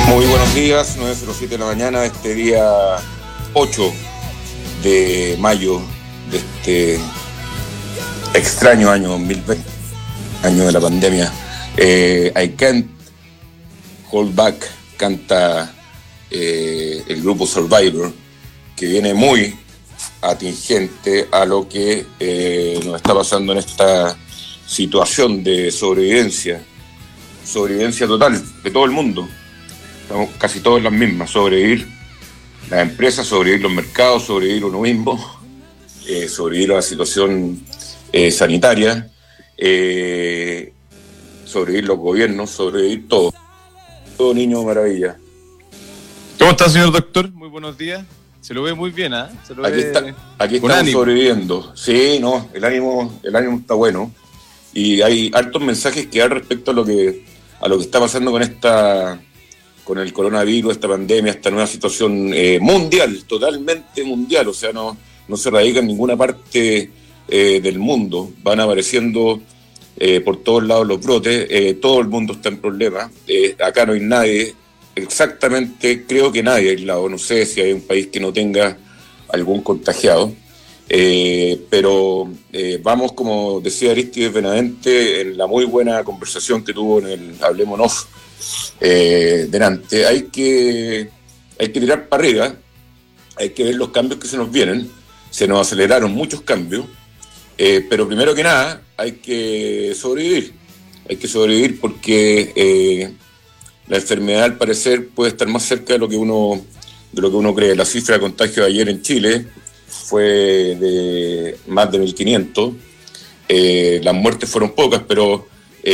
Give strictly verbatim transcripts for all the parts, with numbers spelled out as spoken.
Muy buenos días, nueve cero siete de la mañana, este día ocho de mayo de este extraño año dos mil veinte, año de la pandemia. Eh, I Can't Hold Back canta eh, el grupo Survivor, que viene muy atingente a lo que eh, nos está pasando en esta situación de sobrevivencia, sobrevivencia total de todo el mundo. Estamos casi todos en las mismas: sobrevivir las empresas, sobrevivir los mercados, sobrevivir uno mismo, eh, sobrevivir a la situación eh, sanitaria, eh, sobrevivir los gobiernos, sobrevivir todo. Todo niño maravilla. ¿Cómo está, señor doctor? Muy buenos días. Se lo ve muy bien, ¿ah? ¿eh? Se lo aquí ve está, aquí con estamos ánimo. Sobreviviendo. Sí, no, el ánimo, el ánimo está bueno. Y hay hartos mensajes que dar respecto a lo que, a lo que está pasando con esta... con el coronavirus, esta pandemia, esta nueva situación eh, mundial, totalmente mundial, o sea, no, no se radica en ninguna parte eh, del mundo, van apareciendo eh, por todos lados los brotes, eh, todo el mundo está en problemas, eh, acá no hay nadie, exactamente, creo que nadie aislado, no sé si hay un país que no tenga algún contagiado, eh, pero eh, vamos, como decía Aristides Benavente, en la muy buena conversación que tuvo en el Hablemonos, Eh, delante, hay que hay que tirar para arriba, hay que ver los cambios que se nos vienen, se nos aceleraron muchos cambios, eh, pero primero que nada hay que sobrevivir, hay que sobrevivir porque eh, la enfermedad al parecer puede estar más cerca de lo que uno de lo que uno cree. La cifra de contagio de ayer en Chile fue de más de mil quinientos, eh, las muertes fueron pocas, pero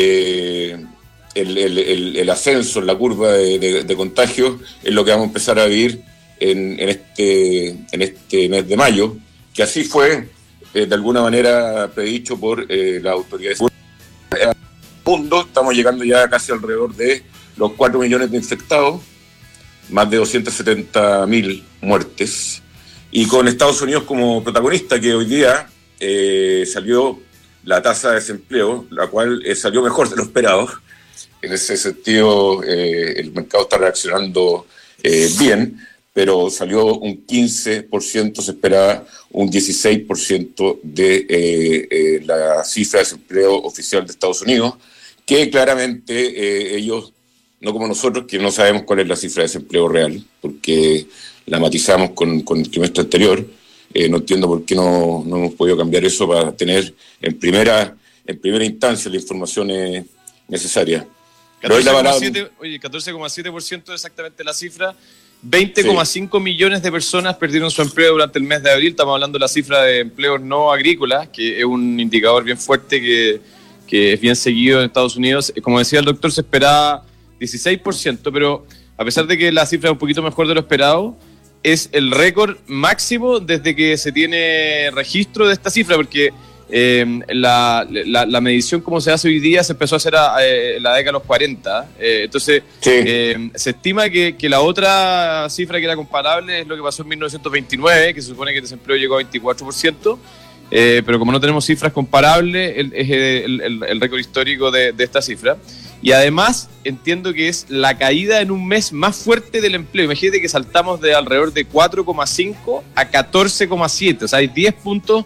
eh, El, el, el, el ascenso en la curva de, de, de contagios es lo que vamos a empezar a vivir en, en, este, en este mes de mayo, que así fue eh, de alguna manera predicho por eh, las autoridades del mundo. Estamos llegando ya casi alrededor de los cuatro millones de infectados, más de doscientas setenta mil muertes, y con Estados Unidos como protagonista, que hoy día eh, salió la tasa de desempleo, la cual eh, salió mejor de lo esperado. En ese sentido, eh, el mercado está reaccionando eh, bien, pero salió un quince por ciento, se esperaba un dieciséis por ciento de eh, eh, la cifra de desempleo oficial de Estados Unidos, que claramente eh, ellos, no como nosotros, que no sabemos cuál es la cifra de desempleo real, porque la matizamos con, con el trimestre anterior. Eh, no entiendo por qué no, no hemos podido cambiar eso para tener en primera, en primera instancia la información eh, necesaria. catorce coma siete, oye, catorce coma siete por ciento exactamente la cifra. veinte coma cinco sí. millones de personas perdieron su empleo durante el mes de abril. Estamos hablando de la cifra de empleos no agrícolas, que es un indicador bien fuerte que, que es bien seguido en Estados Unidos. Como decía el doctor, se esperaba dieciséis por ciento, pero a pesar de que la cifra es un poquito mejor de lo esperado, es el récord máximo desde que se tiene registro de esta cifra, porque Eh, la, la, la medición como se hace hoy día se empezó a hacer a, a, en la década de los cuarenta, eh, entonces sí. eh, se estima que, que la otra cifra que era comparable es lo que pasó en mil novecientos veintinueve, que se supone que el desempleo llegó a veinticuatro por ciento, eh, pero como no tenemos cifras comparables, el, es el, el, el récord histórico de, de esta cifra. Y además entiendo que es la caída en un mes más fuerte del empleo. Imagínate que saltamos de alrededor de cuatro coma cinco a catorce coma siete. O sea, hay diez puntos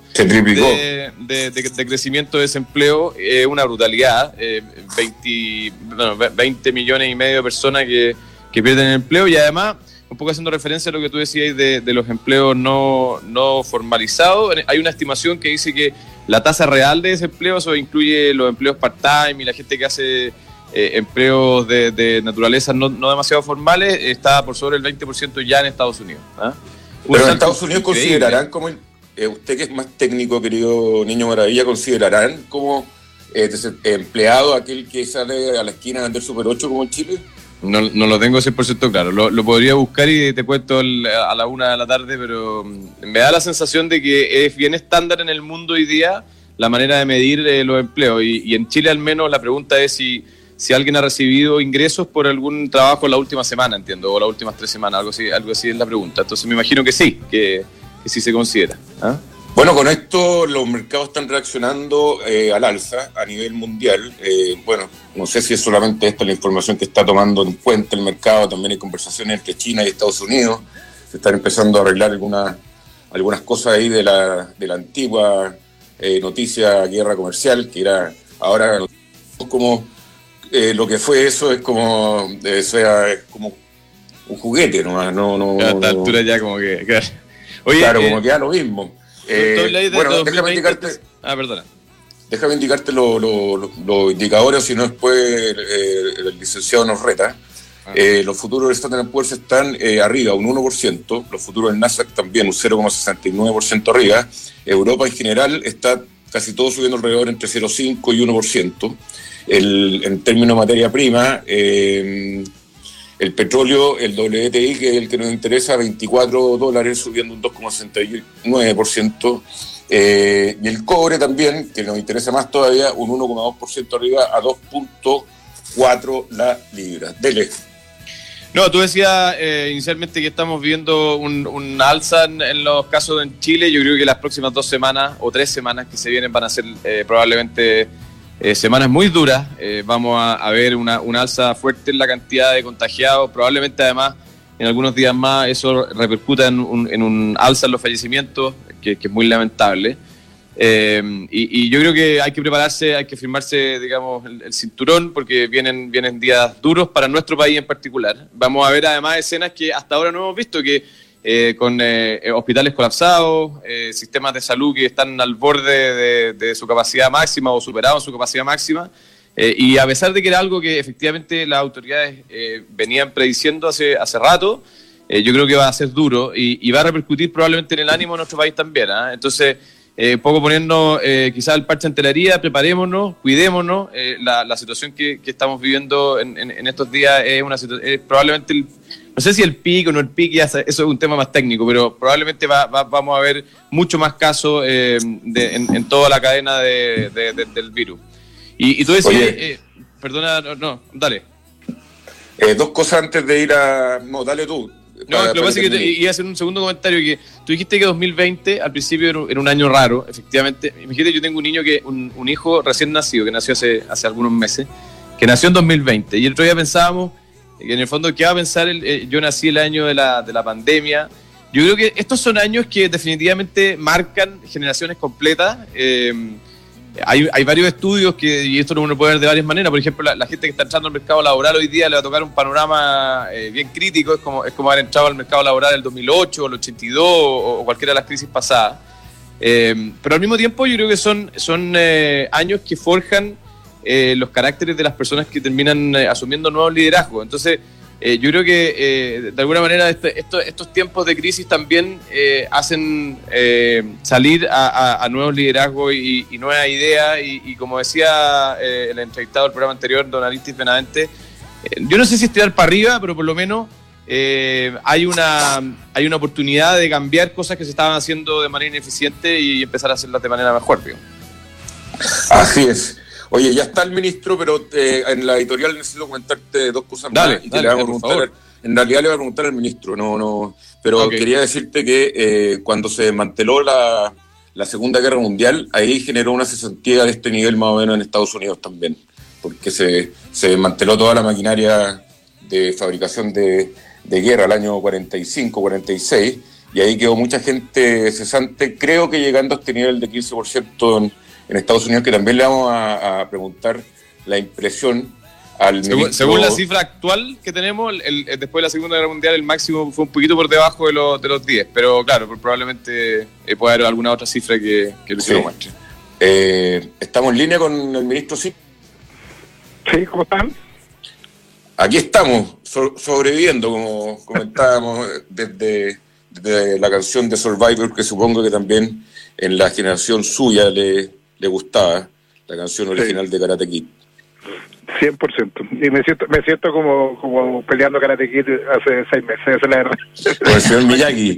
de, de, de, de crecimiento de desempleo. Es eh, una brutalidad. Eh, veinte, bueno, veinte millones y medio de personas que, que pierden el empleo. Y además, un poco haciendo referencia a lo que tú decías de, de los empleos no, no formalizados, hay una estimación que dice que la tasa real de desempleo, eso incluye los empleos part-time y la gente que hace... Eh, empleos de, de naturaleza no, no demasiado formales, está por sobre el veinte por ciento ya en Estados Unidos. ¿Ah? Pero en Estados Unidos increíble. Considerarán como, el, eh, usted que es más técnico, querido Niño Maravilla, considerarán como eh, empleado aquel que sale a la esquina a vender Super ocho como en Chile. No, no lo tengo cien por ciento claro, lo, lo podría buscar y te cuento el, a la una de la tarde, pero me da la sensación de que es bien estándar en el mundo hoy día la manera de medir eh, los empleos, y, y en Chile al menos la pregunta es si si alguien ha recibido ingresos por algún trabajo la última semana, entiendo, o las últimas tres semanas, algo así, algo así es la pregunta. Entonces me imagino que sí, que, que sí se considera. ¿Ah? Bueno, con esto los mercados están reaccionando eh, al alza a nivel mundial. Eh, bueno, no sé si es solamente esta la información que está tomando en cuenta el mercado, también hay conversaciones entre China y Estados Unidos, se están empezando a arreglar algunas, algunas cosas ahí de la, de la antigua eh, noticia guerra comercial, que era ahora como eh, lo que fue eso es como, eh, sea, es como un juguete nomás, no, no, a esta no, altura ya como que... Claro, Oye, claro eh, como que ya lo mismo. Eh, de bueno, dos mil veinte, déjame indicarte, ah, perdona. Déjame indicarte los lo, lo, lo indicadores, si no después eh, el licenciado nos reta. Ah. Eh, los futuros del Standard and Poor's están eh, arriba, un uno por ciento. Los futuros del Nasdaq también, un cero coma sesenta y nueve por ciento arriba. Europa en general está casi todo subiendo alrededor entre cero coma cinco y uno por ciento. El, en términos de materia prima, eh, el petróleo, el W T I, que es el que nos interesa, veinticuatro dólares, subiendo un dos coma sesenta y nueve por ciento. Eh, y el cobre también, que nos interesa más todavía, un uno coma dos por ciento arriba a dos punto cuatro la libra. Dele. No, tú decías eh, inicialmente que estamos viendo un, un alza en, en los casos en Chile. Yo creo que las próximas dos semanas o tres semanas que se vienen van a ser eh, probablemente... Eh, semanas muy duras, eh, vamos a, a ver una, una alza fuerte en la cantidad de contagiados, probablemente además en algunos días más eso repercuta en un, en un alza en los fallecimientos, que, que es muy lamentable. Eh, y, y yo creo que hay que prepararse, hay que firmarse, digamos, el, el cinturón, porque vienen, vienen días duros para nuestro país en particular. Vamos a ver además escenas que hasta ahora no hemos visto, que Eh, con eh, hospitales colapsados, eh, sistemas de salud que están al borde de, de su capacidad máxima o superados su capacidad máxima, eh, y a pesar de que era algo que efectivamente las autoridades eh, venían prediciendo hace, hace rato, eh, yo creo que va a ser duro y, y va a repercutir probablemente en el ánimo de nuestro país también, ¿eh? Entonces, eh, poco poniendo eh, quizás el parche en telaría, preparémonos, cuidémonos. Eh, la, la situación que, que estamos viviendo en, en, en estos días es una situación, es probablemente el, no sé si el pico o no el pico, eso es un tema más técnico, pero probablemente va, va, vamos a ver mucho más casos eh, de, en, en toda la cadena de, de, de, del virus. Y, y tú decías, eh, perdona, no, no dale. Eh, dos cosas antes de ir a... No, dale tú. No, lo que pasa es que te, iba a hacer un segundo comentario, que tú dijiste que dos mil veinte al principio era un, era un año raro, efectivamente. Imagínate, yo tengo un niño, que un, un hijo recién nacido, que nació hace, hace algunos meses, que nació en dos mil veinte, y el otro día pensábamos que en el fondo, ¿qué va a pensar? El, eh, yo nací el año de la, de la pandemia. Yo creo que estos son años que definitivamente marcan generaciones completas. Eh, hay, hay varios estudios que, y esto uno puede ver de varias maneras. Por ejemplo, la, la gente que está entrando al mercado laboral hoy día le va a tocar un panorama eh, bien crítico. Es como, es como haber entrado al mercado laboral el dos mil ocho, el ochenta y dos o, o cualquiera de las crisis pasadas. Eh, pero al mismo tiempo yo creo que son, son eh, años que forjan Eh, los caracteres de las personas que terminan eh, asumiendo nuevos liderazgos. Entonces, eh, yo creo que eh, de alguna manera este, esto, estos tiempos de crisis también eh, hacen eh, salir a, a, a nuevos liderazgos y, y nuevas ideas. Y, y como decía eh, el entrevistado del programa anterior, don Aristis Benavente, eh, yo no sé si estirar para arriba, pero por lo menos eh, hay, una, hay una oportunidad de cambiar cosas que se estaban haciendo de manera ineficiente y empezar a hacerlas de manera mejor, digo. Así es. Oye, ya está el ministro, pero eh, en la editorial necesito comentarte dos cosas dale, más. Y dale, le voy a preguntar, en realidad le voy a preguntar al ministro, no, no, pero okay. Quería decirte que eh, cuando se desmanteló la, la Segunda Guerra Mundial, ahí generó una cesantía de este nivel más o menos en Estados Unidos también, porque se, se desmanteló toda la maquinaria de fabricación de, de guerra el año cuarenta y cinco, cuarenta y seis, y ahí quedó mucha gente cesante, creo que llegando a este nivel de quince por ciento en en Estados Unidos, que también le vamos a, a preguntar la impresión al según, ministro. Según la cifra actual que tenemos, el, el, después de la Segunda Guerra Mundial, el máximo fue un poquito por debajo de, lo, de los diez, pero claro, probablemente eh, pueda haber alguna otra cifra que, que lo sí. muestre. Eh, ¿Estamos en línea con el ministro? Sí. Sí, ¿cómo están? Aquí estamos, so, sobreviviendo, como comentábamos, desde, desde la canción de Survivor, que supongo que también en la generación suya le... le gustaba la canción original sí. de Karate Kid. cien por ciento. Y me siento me siento como, como peleando Karate Kid hace seis meses, esa es la verdad. Con el señor Miyagi.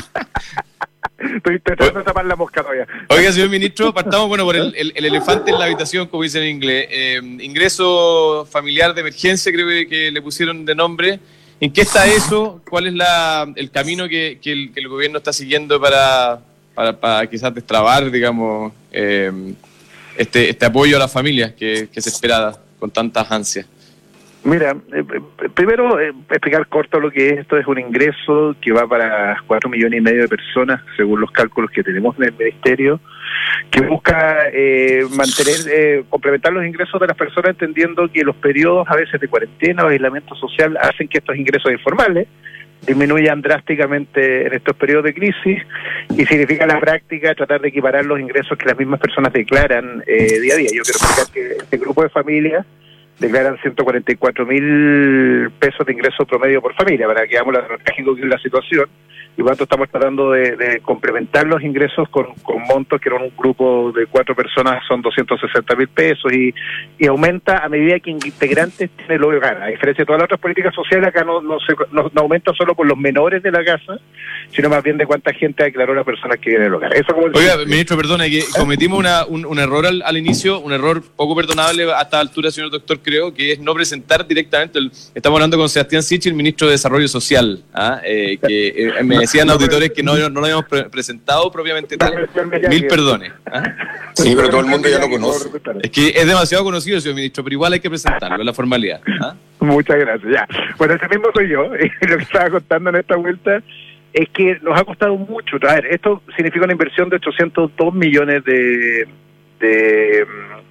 Estoy intentando tapar la mosca todavía. Oiga, señor ministro, partamos bueno por el, el, el elefante en la habitación, como dicen en inglés. Eh, ingreso familiar de emergencia, creo que le pusieron de nombre. ¿En qué está eso? ¿Cuál es la, el camino que, que, el, que el gobierno está siguiendo para... para, para quizás destrabar, digamos, eh, este, este apoyo a las familias que, que se esperaba con tantas ansias? Mira, eh, primero eh, explicar corto lo que es. Esto es un ingreso que va para cuatro millones y medio de personas, según los cálculos que tenemos en el Ministerio, que busca eh, mantener, eh, complementar los ingresos de las personas, entendiendo que los periodos a veces de cuarentena o aislamiento social hacen que estos ingresos informales disminuyan drásticamente en estos periodos de crisis, y significa en la práctica tratar de equiparar los ingresos que las mismas personas declaran eh, día a día. Yo quiero explicar que este grupo de familias declaran ciento cuarenta y cuatro mil pesos de ingreso promedio por familia, para que veamos lo trágico que es la situación, y por tanto estamos tratando de, de complementar los ingresos con, con montos que en un grupo de cuatro personas son doscientos sesenta mil pesos, y, y aumenta a medida que integrantes tiene el hogar. A diferencia de todas las otras políticas sociales, acá no, no, se, no, no aumenta solo por los menores de la casa, sino más bien de cuánta gente declaró la persona que viene del hogar. Eso como Oiga, el... ministro, perdona, que cometimos una, un, un error al, al inicio, un error poco perdonable a esta altura, señor doctor, creo, que es no presentar directamente, el, estamos hablando con Sebastián Sichel, ministro de Desarrollo Social, ¿ah? eh, que eh, me decían auditores que no, no lo habíamos pre presentado propiamente tal. Mil perdones. ¿Ah? Sí, pero todo el mundo ya lo conoce. Es que es demasiado conocido, señor ministro, pero igual hay que presentarlo, es la formalidad. ¿Ah? Muchas gracias, ya. Bueno, ese mismo soy yo, y lo que estaba contando en esta vuelta es que nos ha costado mucho traer. Esto significa una inversión de ochocientos dos millones de, de,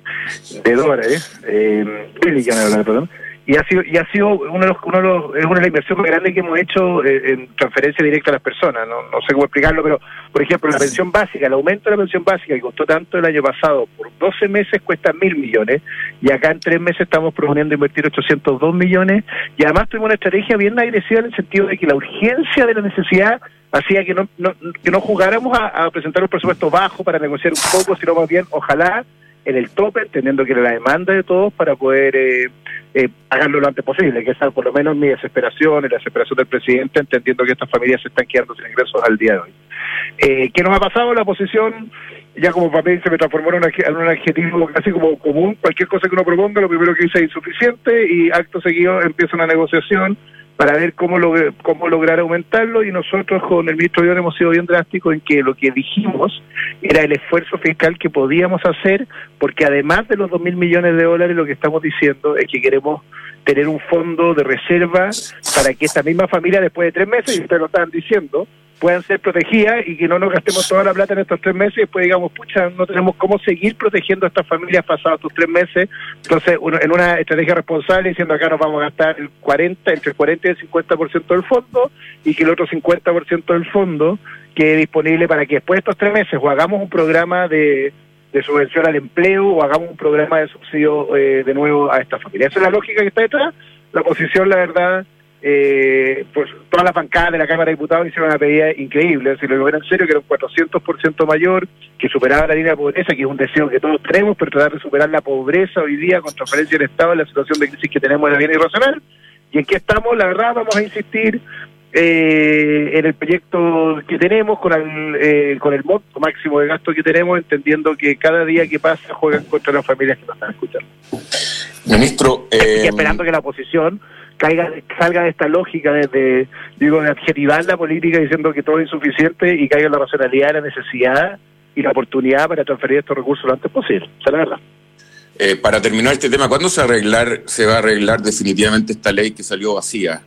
de dólares, eh, perdón, y ha sido y ha sido uno de los, uno de los, es una de las inversiones más grandes que hemos hecho eh, en transferencia directa a las personas. No, no sé cómo explicarlo, pero por ejemplo la pensión básica, el aumento de la pensión básica que costó tanto el año pasado, por doce meses cuesta mil millones, y acá en tres meses estamos proponiendo invertir ochocientos dos millones, y además tuvimos una estrategia bien agresiva en el sentido de que la urgencia de la necesidad hacía que no, no que no jugáramos a, a presentar un presupuesto bajo para negociar un poco, sino más bien ojalá en el tope, entendiendo que era la demanda de todos para poder eh, eh, pagarlo lo antes posible, que esa por lo menos mi desesperación y la desesperación del presidente, entendiendo que estas familias se están quedando sin ingresos al día de hoy. Eh, ¿Qué nos ha pasado? La oposición, ya como papel se me transformó en un, en un adjetivo casi como común, cualquier cosa que uno proponga, lo primero que dice es insuficiente, y acto seguido empieza una negociación para ver cómo, log cómo lograr aumentarlo, y nosotros con el ministro León hemos sido bien drásticos en que lo que dijimos era el esfuerzo fiscal que podíamos hacer, porque además de los dos mil millones de dólares, lo que estamos diciendo es que queremos tener un fondo de reserva para que esta misma familia, después de tres meses, y ustedes lo estaban diciendo, puedan ser protegidas y que no nos gastemos toda la plata en estos tres meses y después digamos, pucha, no tenemos cómo seguir protegiendo a estas familias pasados estos tres meses. Entonces, uno, en una estrategia responsable, diciendo acá nos vamos a gastar el cuarenta, entre el cuarenta y el cincuenta por ciento del fondo, y que el otro cincuenta por ciento del fondo quede disponible para que después de estos tres meses o hagamos un programa de, de subvención al empleo o hagamos un programa de subsidio eh, de nuevo a estas familias. Esa es la lógica que está detrás. La oposición, la verdad, Eh, pues todas las bancadas de la Cámara de Diputados hicieron una pedida increíble, si lo ven en serio, que era un cuatrocientos por ciento mayor, que superaba la línea de pobreza, que es un deseo que todos tenemos, pero tratar de superar la pobreza hoy día con transferencia del Estado en la situación de crisis que tenemos es bien irracional. Y en qué estamos, la verdad, vamos a insistir eh, en el proyecto que tenemos, con el, eh, con el monto máximo de gasto que tenemos, entendiendo que cada día que pasa juegan contra las familias que nos están escuchando. Ministro, eh... y esperando que la oposición caiga, salga de esta lógica de, de, digo, de adjetivar la política diciendo que todo es insuficiente, y caiga en la racionalidad, la necesidad y la oportunidad para transferir estos recursos lo antes posible. Esa es la verdad. Eh, para terminar este tema, ¿cuándo se va a arreglar, se va a arreglar definitivamente esta ley que salió vacía?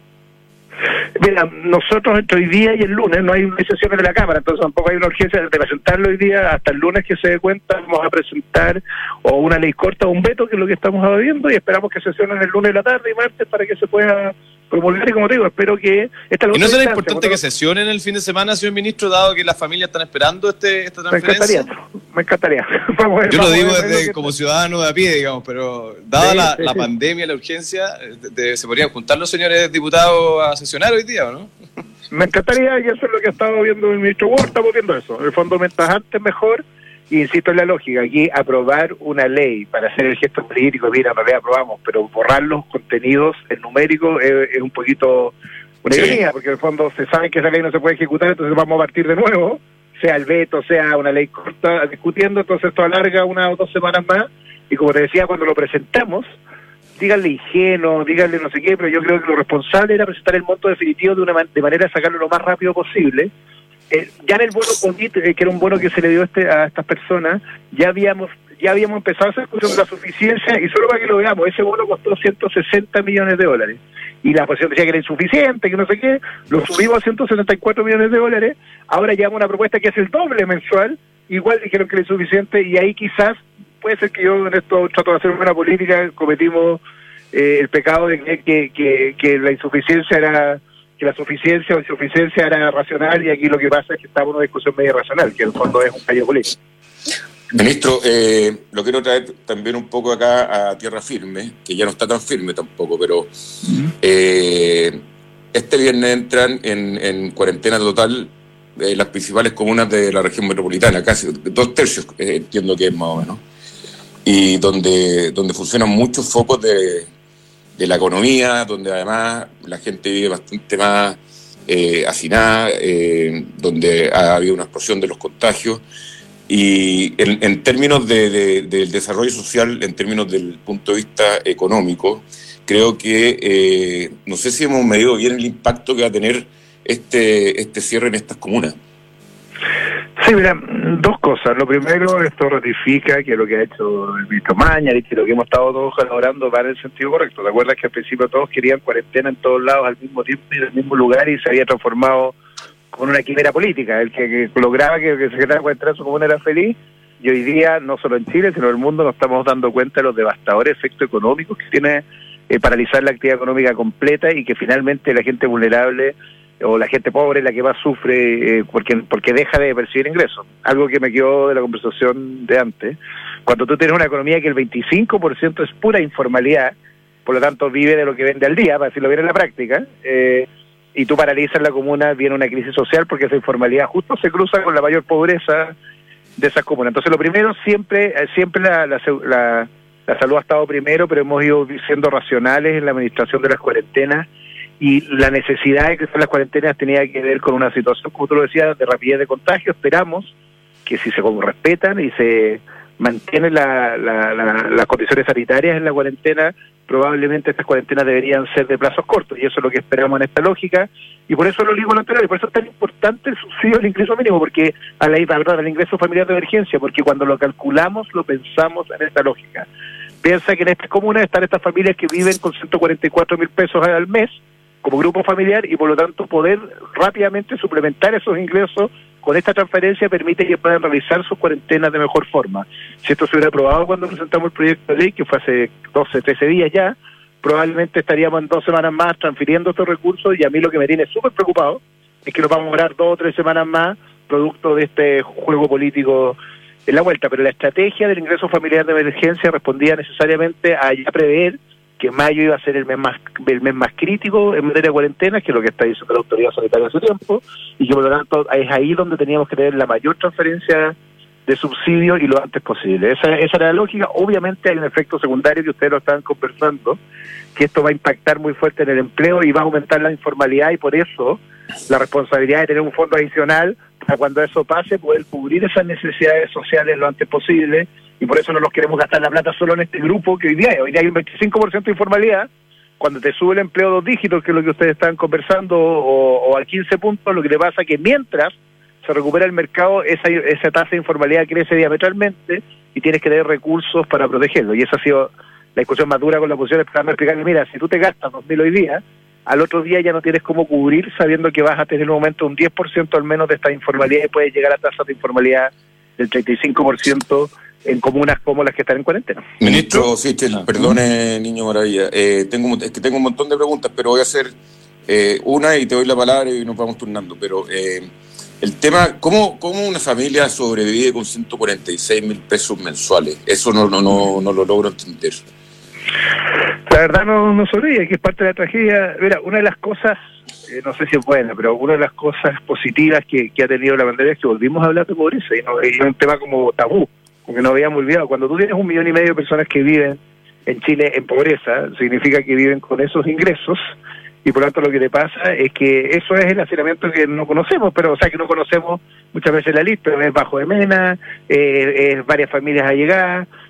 Mira, nosotros entre hoy día y el lunes no hay sesiones de la Cámara, entonces tampoco hay una urgencia de presentarlo hoy día. Hasta el lunes que se dé cuenta vamos a presentar o una ley corta o un veto, que es lo que estamos viendo, y esperamos que sesionen el lunes de la tarde y martes para que se pueda promulgar. Y como te digo, espero que... Esta ¿Y no será importante que sesionen el fin de semana, señor ministro, dado que las familias están esperando este esta transferencia? Me encantaría, me encantaría. Vamos a ver, Yo lo vamos digo a ver desde que... como ciudadano de a pie, digamos, pero dada sí, la, sí, la sí. pandemia, la urgencia, de, de, ¿se podrían juntar los señores diputados a sesionar hoy día o no? Me encantaría, y eso es lo que ha estado viendo el ministro Ward, estamos viendo eso. En el fondo, mientras antes mejor, y insisto en la lógica, aquí aprobar una ley para hacer el gesto político, mira, no le aprobamos, pero borrar los contenidos en numérico es, es un poquito una Sí. ironía, porque en el fondo se sabe que esa ley no se puede ejecutar, entonces vamos a partir de nuevo, sea el veto, sea una ley corta, discutiendo, entonces esto alarga una o dos semanas más, y como te decía, cuando lo presentamos, díganle ingenuo, díganle no sé qué, pero yo creo que lo responsable era presentar el monto definitivo de una man de manera de sacarlo lo más rápido posible, eh, ya en el bono COVID, eh, que era un bono que se le dio este, a estas personas, ya habíamos ya habíamos empezado a hacer discusión de la suficiencia, y solo para que lo veamos, ese bono costó ciento sesenta millones de dólares. Y la oposición decía que era insuficiente, que no sé qué, lo subimos a ciento setenta y cuatro millones de dólares, ahora llevamos una propuesta que es el doble mensual, igual dijeron que era insuficiente, y ahí quizás, puede ser que yo en esto trato de hacer una política, cometimos eh, el pecado de creer que, que, que la insuficiencia era, que la suficiencia o insuficiencia era racional, y aquí lo que pasa es que estamos en una discusión medio racional, que en el fondo es un fallo político. Ministro, eh, lo quiero traer también un poco acá a tierra firme, que ya no está tan firme tampoco, pero eh, este viernes entran en, en cuarentena total eh, las principales comunas de la región metropolitana, casi dos tercios, eh, entiendo que es más o menos, y donde, donde funcionan muchos focos de, de la economía, donde además la gente vive bastante más eh, hacinada, eh, donde ha habido una explosión de los contagios. Y en, en términos de, de, del desarrollo social, en términos del punto de vista económico, creo que eh, no sé si hemos medido bien el impacto que va a tener este, este cierre en estas comunas. Sí, mira, dos cosas. Lo primero, esto ratifica que lo que ha hecho el ministro Maña y que lo que hemos estado todos colaborando va en el sentido correcto. ¿Te acuerdas que al principio todos querían cuarentena en todos lados al mismo tiempo y en el mismo lugar, y se había transformado con una quimera política? El que, que lograba que, que el secretario de su comuna era feliz, y hoy día, no solo en Chile, sino en el mundo, nos estamos dando cuenta de los devastadores efectos económicos que tiene eh, paralizar la actividad económica completa, y que finalmente la gente vulnerable o la gente pobre es la que más sufre eh, porque, porque deja de percibir ingresos. Algo que me quedó de la conversación de antes. Cuando tú tienes una economía que el veinticinco por ciento es pura informalidad, por lo tanto vive de lo que vende al día, para decirlo bien en la práctica, eh, y tú paralizas la comuna, viene una crisis social porque esa informalidad justo se cruza con la mayor pobreza de esas comunas. Entonces, lo primero, siempre siempre la, la, la, la salud ha estado primero, pero hemos ido siendo racionales en la administración de las cuarentenas, y la necesidad de que las cuarentenas tenía que ver con una situación, como tú lo decías, de rapidez de contagio. Esperamos que si se respetan y se mantienen la, la, la, las condiciones sanitarias en la cuarentena, probablemente estas cuarentenas deberían ser de plazos cortos, y eso es lo que esperamos en esta lógica, y por eso lo digo lo anterior, y por eso es tan importante el subsidio al ingreso mínimo, porque a la perdón, al ingreso familiar de emergencia, porque cuando lo calculamos, lo pensamos en esta lógica. Piensa que en estas comunas están estas familias que viven con ciento cuarenta y cuatro mil pesos al mes, como grupo familiar, y por lo tanto poder rápidamente suplementar esos ingresos con esta transferencia permite que puedan realizar sus cuarentenas de mejor forma. Si esto se hubiera aprobado cuando presentamos el proyecto de ley, que fue hace doce, trece días ya, probablemente estaríamos en dos semanas más transfiriendo estos recursos, y a mí lo que me tiene súper preocupado es que nos vamos a demorar dos o tres semanas más producto de este juego político en la vuelta. Pero la estrategia del ingreso familiar de emergencia respondía necesariamente a ya prever que mayo iba a ser el mes más el mes más crítico en materia de cuarentena, que es lo que está diciendo la autoridad sanitaria hace tiempo, y que por lo tanto es ahí donde teníamos que tener la mayor transferencia de subsidio y lo antes posible. Esa, esa era la lógica. Obviamente hay un efecto secundario que ustedes lo estaban conversando, que esto va a impactar muy fuerte en el empleo y va a aumentar la informalidad, y por eso la responsabilidad de tener un fondo adicional para cuando eso pase, poder cubrir esas necesidades sociales lo antes posible. Y por eso no nos queremos gastar la plata solo en este grupo que hoy día, hoy día hay un veinticinco por ciento de informalidad. Cuando te sube el empleo a dos dígitos, que es lo que ustedes están conversando, o, o a quince puntos, lo que te pasa es que mientras se recupera el mercado, esa, esa tasa de informalidad crece diametralmente y tienes que tener recursos para protegerlo. Y esa ha sido la discusión más dura con la oposición, esperando explicarle, mira, si tú te gastas dos mil hoy día, al otro día ya no tienes cómo cubrir, sabiendo que vas a tener en un momento un diez por ciento al menos de esta informalidad, y puedes llegar a tasas de informalidad del treinta y cinco por ciento en comunas como las que están en cuarentena. Ministro Sichel, ah, perdone, Niño Maravilla, eh, tengo, es que tengo un montón de preguntas, pero voy a hacer eh, una y te doy la palabra y nos vamos turnando. Pero eh, el tema, ¿cómo, ¿cómo una familia sobrevive con ciento cuarenta y seis mil pesos mensuales? Eso no, no, no, no lo logro entender. La verdad no, no sobrevive, que es parte de la tragedia. Mira, una de las cosas, eh, no sé si es buena, pero una de las cosas positivas que, que ha tenido la pandemia es que volvimos a hablar de pobreza, y no es un tema como tabú, porque nos habíamos olvidado. Cuando tú tienes un millón y medio de personas que viven en Chile en pobreza, significa que viven con esos ingresos, y por lo tanto lo que te pasa es que eso es el hacinamiento que no conocemos, pero o sea que no conocemos muchas veces la lista, pero es bajo de mena, eh, es varias familias allegadas,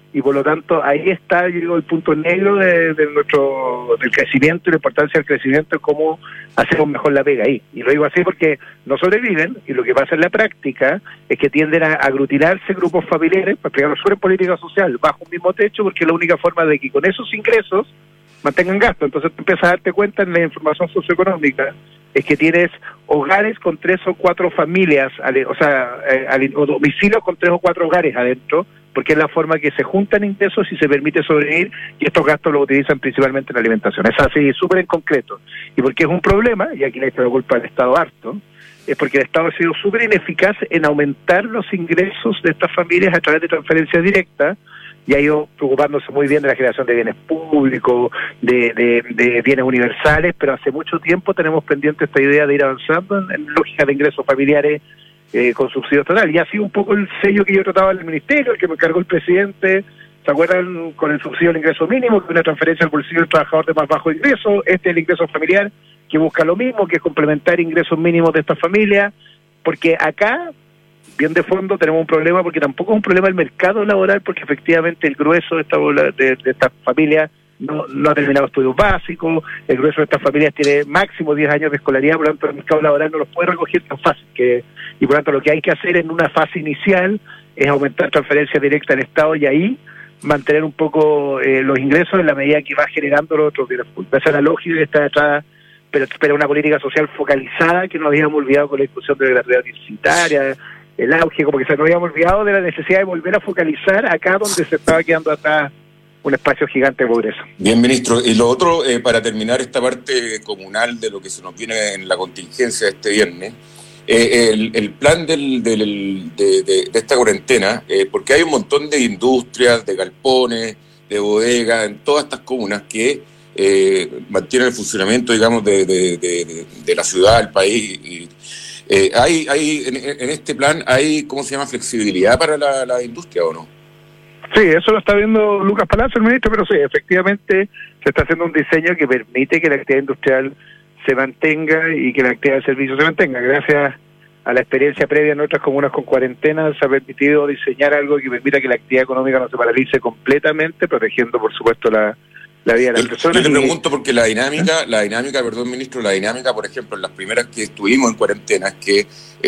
y por lo tanto ahí está, yo digo, el punto negro de, de nuestro del crecimiento y la importancia del crecimiento, cómo hacemos mejor la pega ahí. Y lo digo así porque no sobreviven, y lo que pasa en la práctica es que tienden a aglutinarse grupos familiares para pegar sobre política social bajo un mismo techo, porque es la única forma de que con esos ingresos mantengan gasto. Entonces tú empiezas a darte cuenta en la información socioeconómica es que tienes hogares con tres o cuatro familias, o sea, eh, o domicilios con tres o cuatro hogares adentro, porque es la forma que se juntan ingresos y se permite sobrevivir, y estos gastos los utilizan principalmente en la alimentación. Es así, súper en concreto. Y porque es un problema, y aquí le echo la culpa al Estado harto, es porque el Estado ha sido súper ineficaz en aumentar los ingresos de estas familias a través de transferencias directas, y ha ido preocupándose muy bien de la generación de bienes públicos, de, de, de bienes universales, pero hace mucho tiempo tenemos pendiente esta idea de ir avanzando en, en lógica de ingresos familiares eh, con subsidio estatal. Y ha sido un poco el sello que yo trataba en el ministerio, el que me encargó el presidente, ¿se acuerdan? Con el subsidio al ingreso mínimo, que es una transferencia al bolsillo del trabajador de más bajo ingreso. Este es el ingreso familiar, que busca lo mismo, que es complementar ingresos mínimos de esta familia, porque acá, bien de fondo, tenemos un problema, porque tampoco es un problema el mercado laboral, porque efectivamente el grueso de esta de, de estas familias no, no ha terminado estudios básicos, el grueso de estas familias tiene máximo diez años de escolaridad, por lo tanto el mercado laboral no los puede recoger tan fácil, que y por lo tanto lo que hay que hacer en una fase inicial es aumentar transferencias directas al Estado, y ahí mantener un poco eh, los ingresos en la medida que va generando los otros bienes públicos. Esa es la lógica que está detrás, pero, pero una política social focalizada, que nos habíamos olvidado con la discusión de la gratuidad universitaria, el auge, como que se nos habíamos olvidado de la necesidad de volver a focalizar acá donde se estaba quedando atrás un espacio gigante de pobreza. Bien, ministro. Y lo otro, eh, para terminar esta parte comunal de lo que se nos viene en la contingencia de este viernes, eh, el, el plan del, del, de, de, de esta cuarentena, eh, porque hay un montón de industrias, de galpones, de bodegas, en todas estas comunas que eh, mantienen el funcionamiento, digamos, de, de, de, de la ciudad, del país. Y, eh, hay, hay en, en este plan, ¿hay, cómo se llama, flexibilidad para la, la industria o no? Sí, eso lo está viendo Lucas Palacio, el ministro, pero sí, efectivamente se está haciendo un diseño que permite que la actividad industrial se mantenga y que la actividad de servicios se mantenga. Gracias a la experiencia previa en otras comunas con cuarentena, se ha permitido diseñar algo que permita que la actividad económica no se paralice completamente, protegiendo, por supuesto, la, la vida de las personas. Yo le pregunto porque la dinámica, la dinámica, perdón, ministro, la dinámica, por ejemplo, en las primeras que estuvimos en cuarentena, que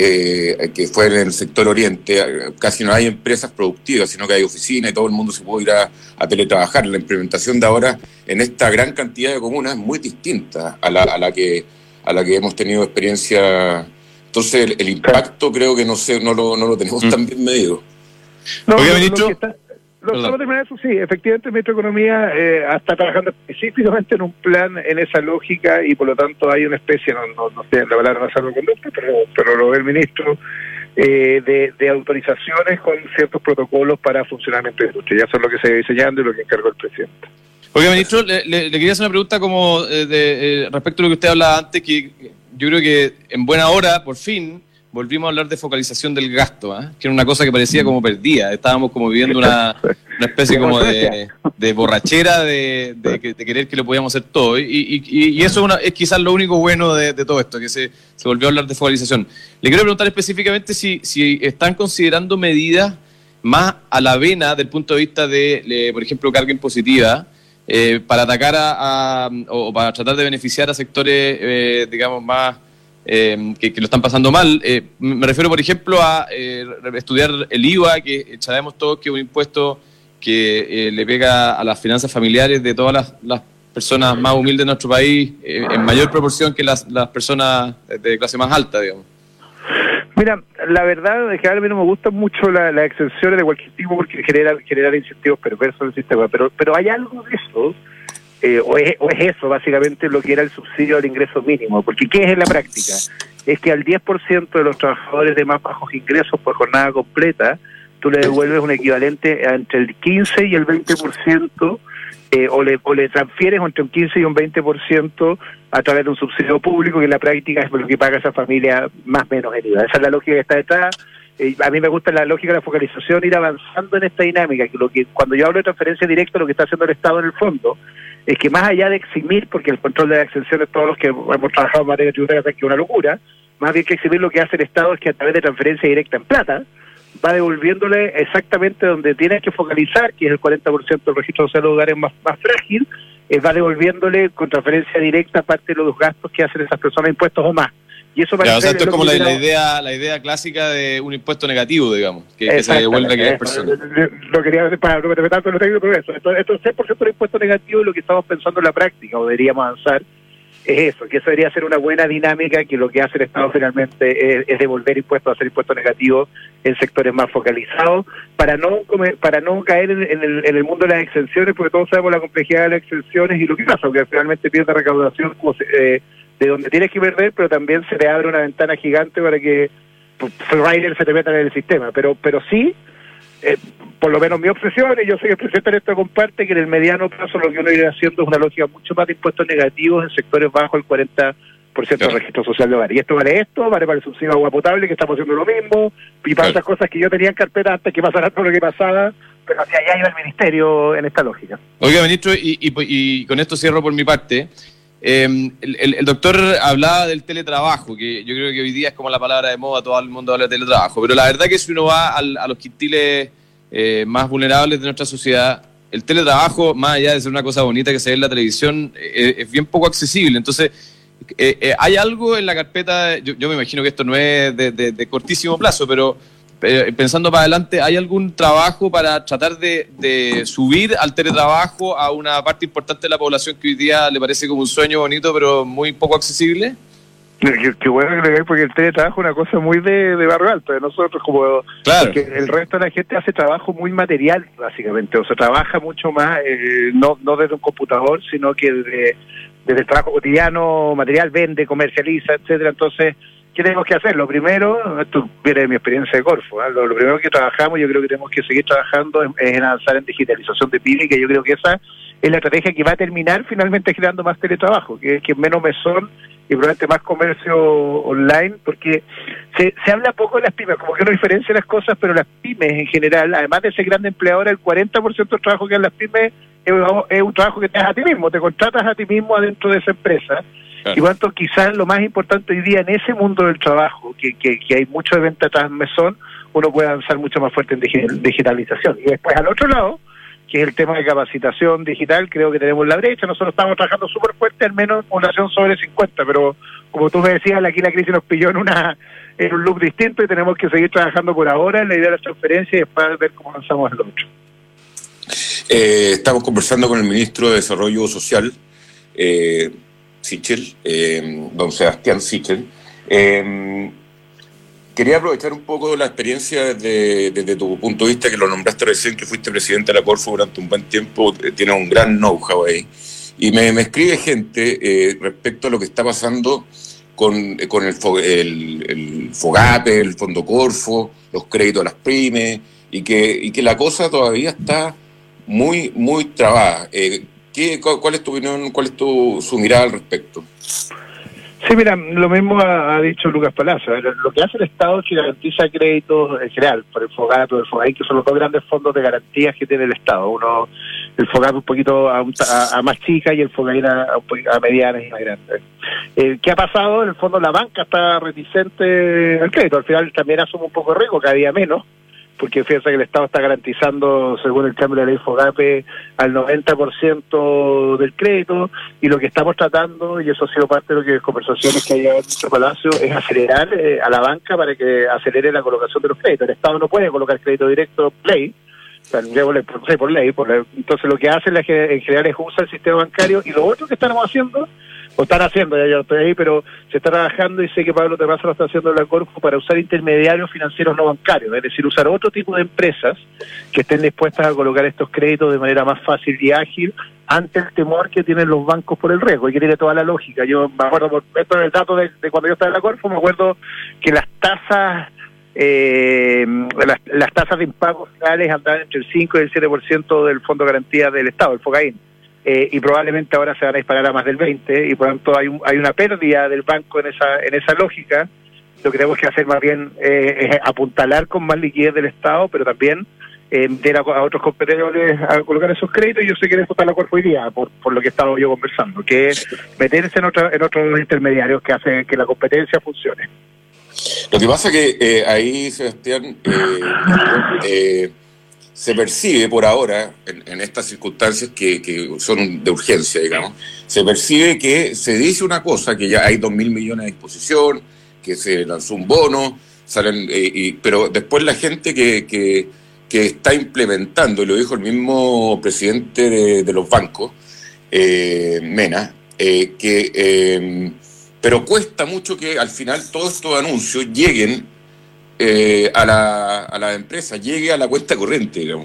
eh, que fue en el sector oriente, casi no hay empresas productivas, sino que hay oficinas y todo el mundo se puede ir a, a teletrabajar. La implementación de ahora en esta gran cantidad de comunas es muy distinta a la, a la que a la que hemos tenido experiencia. Entonces el, el impacto creo que no sé, no lo, no lo tenemos mm. tan bien medido. No, Oye, ministro. Lo, solo terminar eso, sí, efectivamente el ministro de Economía eh, está trabajando específicamente en un plan en esa lógica, y por lo tanto hay una especie, no, no, no sé la palabra no salvoconducto, pero, pero lo ve el ministro, eh, de, de autorizaciones con ciertos protocolos para funcionamiento de industria. Ya eso es lo que se está diseñando y lo que encargó el presidente. Oiga, ministro, le, le, le quería hacer una pregunta como eh, de, eh, respecto a lo que usted hablaba antes, que yo creo que en buena hora, por fin, volvimos a hablar de focalización del gasto, ¿eh? Que era una cosa que parecía como perdida. Estábamos como viviendo una, una especie como de, de borrachera de, de, de, de querer que lo podíamos hacer todo. Y, y, y eso es, una, es quizás lo único bueno de, de todo esto, que se, se volvió a hablar de focalización. Le quiero preguntar específicamente si, si están considerando medidas más a la vena del punto de vista de, de por ejemplo, carga impositiva, eh, para atacar a, a, o para tratar de beneficiar a sectores, eh, digamos, más... Eh, que, que lo están pasando mal. Eh, me refiero, por ejemplo, a eh, estudiar el I V A, que sabemos todos que es un impuesto que eh, le pega a las finanzas familiares de todas las, las personas más humildes de nuestro país, eh, en mayor proporción que las, las personas de clase más alta, digamos. Mira, la verdad es que a mí no me gustan mucho las la exenciones de cualquier tipo, porque generan generar incentivos perversos en el sistema, pero, pero hay algo de eso. Eh, o, es, o es eso básicamente lo que era el subsidio al ingreso mínimo, porque ¿qué es en la práctica? Es que al diez por ciento de los trabajadores de más bajos ingresos por jornada completa, tú le devuelves un equivalente a entre el quince y el veinte por ciento, eh, o, le, o le transfieres entre un quince y un veinte por ciento a través de un subsidio público, que en la práctica es lo que paga esa familia más o menos en I V A. Esa es la lógica que está detrás. Eh, a mí me gusta la lógica de la focalización, ir avanzando en esta dinámica, que lo que cuando yo hablo de transferencia directa, lo que está haciendo el Estado en el fondo es que más allá de eximir, porque el control de la exención, todos los que hemos trabajado en materia tributaria, es que es una locura, más bien que eximir, lo que hace el Estado es que a través de transferencia directa en plata va devolviéndole exactamente donde tienes que focalizar, que es el cuarenta por ciento del registro social de hogares más, más frágil, eh, va devolviéndole con transferencia directa parte de los gastos que hacen esas personas, impuestos o más. Y eso ya, o sea, esto es como la, la idea la idea clásica de un impuesto negativo, digamos, que, que se devuelve a aquellas personas. Lo quería decir para no meterme tanto en lo técnico, pero eso, esto, esto es seis por ciento de impuesto negativo, y lo que estamos pensando en la práctica, o deberíamos avanzar, es eso, que eso debería ser una buena dinámica, que lo que hace el Estado finalmente es, es devolver impuestos, hacer impuestos negativos en sectores más focalizados, para no comer, para no caer en, en, el, en el mundo de las exenciones, porque todos sabemos la complejidad de las exenciones y lo que pasa, que finalmente pierde recaudación como se, eh, de donde tienes que perder, pero también se te abre una ventana gigante para que Ryder se te metan en el sistema, pero pero sí, eh, por lo menos mi obsesión, y yo sé que el presidente de esto comparte, que en el mediano plazo lo que uno irá haciendo es una lógica mucho más de impuestos negativos en sectores bajo el cuarenta por ciento del registro social de hogares. Y esto vale esto, vale para el subsidio de agua potable, que estamos haciendo lo mismo, y para otras cosas que yo tenía en carpeta antes que pasara todo lo que pasaba, pero hacia allá iba el ministerio en esta lógica. Oiga, ministro, y, y, y con esto cierro por mi parte. Eh, el, el, el doctor hablaba del teletrabajo, que yo creo que hoy día es como la palabra de moda, todo el mundo habla de teletrabajo, pero la verdad que si uno va al, a los quintiles eh, más vulnerables de nuestra sociedad, el teletrabajo, más allá de ser una cosa bonita que se ve en la televisión, eh, es bien poco accesible. Entonces, eh, eh, hay algo en la carpeta, yo, yo me imagino que esto no es de, de, de cortísimo plazo, pero Eh, pensando para adelante, ¿hay algún trabajo para tratar de, de subir al teletrabajo a una parte importante de la población que hoy día le parece como un sueño bonito, pero muy poco accesible? Qué, qué bueno que le veáis, porque el teletrabajo es una cosa muy de, de barrio alto, de nosotros, como claro. Porque el resto de la gente hace trabajo muy material, básicamente, o sea, trabaja mucho más, eh, no, no desde un computador, sino que desde, desde el trabajo cotidiano, material, vende, comercializa, etcétera. Entonces, ¿qué tenemos que hacer? Lo primero, esto viene de mi experiencia de Corfo, ¿eh? lo, lo primero que trabajamos, yo creo que tenemos que seguir trabajando es, es en avanzar en digitalización de pyme, que yo creo que esa es la estrategia que va a terminar finalmente generando más teletrabajo, que es que menos mesón y probablemente más comercio online, porque se, se habla poco de las pymes, como que no diferencia las cosas, pero las pymes en general, además de ser grande empleadora, el cuarenta por ciento del trabajo que dan las pymes es, es un trabajo que te das a ti mismo, te contratas a ti mismo adentro de esa empresa. Claro. Y cuanto quizás lo más importante hoy día en ese mundo del trabajo, que, que, que hay mucho de venta tras mesón, uno puede avanzar mucho más fuerte en digitalización. Y después al otro lado, que es el tema de capacitación digital, creo que tenemos la brecha. Nosotros estamos trabajando súper fuerte, al menos en población sobre cincuenta, pero como tú me decías, aquí la crisis nos pilló en una en un loop distinto y tenemos que seguir trabajando por ahora en la idea de la transferencia y después ver cómo avanzamos en lo otro. Eh, estamos conversando con el ministro de Desarrollo Social, eh, Sichel, eh, don Sebastián Sichel. Eh, quería aprovechar un poco la experiencia desde, desde tu punto de vista, que lo nombraste recién, que fuiste presidente de la Corfo durante un buen tiempo, eh, tienes un gran know-how ahí. Y me, me escribe gente eh, respecto a lo que está pasando con, con el, el, el FOGAPE, el Fondo Corfo, los créditos a las pymes, y que, y que la cosa todavía está muy, muy trabada. Eh, ¿Qué, ¿Cuál es tu opinión, cuál es tu, su mirada al respecto? Sí, mira, lo mismo ha, ha dicho Lucas Palacio. Lo que hace el Estado es que garantiza créditos en general, por el FOGAP o el FOGAI, que son los dos grandes fondos de garantías que tiene el Estado. Uno, el FOGAP un poquito a, a, a más chica y el FOGAI a, a, a medianas y más grandes. Eh, ¿Qué ha pasado? En el fondo la banca está reticente al crédito. Al final también asume un poco de riesgo, cada día menos, porque fíjense que el Estado está garantizando, según el cambio de la ley FOGAPE, al noventa por ciento del crédito, y lo que estamos tratando, y eso ha sido parte de lo que conversaciones que hay en nuestro Palacio, es acelerar eh, a la banca para que acelere la colocación de los créditos. El Estado no puede colocar crédito directo por ley, o sea, por, por ley, por ley. Entonces lo que hace en general es usar el sistema bancario, y lo otro que estamos haciendo, o están haciendo, ya yo estoy ahí, pero se está trabajando, y sé que Pablo Terraza lo está haciendo en la Corfo, para usar intermediarios financieros no bancarios, es decir, usar otro tipo de empresas que estén dispuestas a colocar estos créditos de manera más fácil y ágil ante el temor que tienen los bancos por el riesgo, y que tiene toda la lógica. Yo me acuerdo, por, esto es el dato de, de cuando yo estaba en la Corfo, me acuerdo que las tasas eh, las, las tasas de impagos finales andaban entre el cinco y el siete por ciento del Fondo de Garantía del Estado, el FOGAIN. Eh, y probablemente ahora se van a disparar a más del veinte, y por lo tanto hay, un, hay una pérdida del banco en esa en esa lógica. Lo que tenemos que hacer más bien eh, es apuntalar con más liquidez del Estado, pero también eh, meter a, a otros competidores a colocar esos créditos. Y yo sé que en eso está la Corfo hoy día, por, por lo que he estado yo conversando, que es meterse en, otra, en otros intermediarios que hacen que la competencia funcione. Lo que pasa que eh, ahí, Sebastián, eh, eh, se percibe por ahora, en, en estas circunstancias que, que son de urgencia, digamos, se percibe que se dice una cosa, que ya hay dos mil millones a disposición, que se lanzó un bono, salen, eh, y, pero después la gente que, que, que está implementando, y lo dijo el mismo presidente de, de los bancos, eh, Mena, eh, que... Eh, pero cuesta mucho que al final todos estos anuncios lleguen eh, a la a la empresa, llegue a la cuenta corriente, digamos.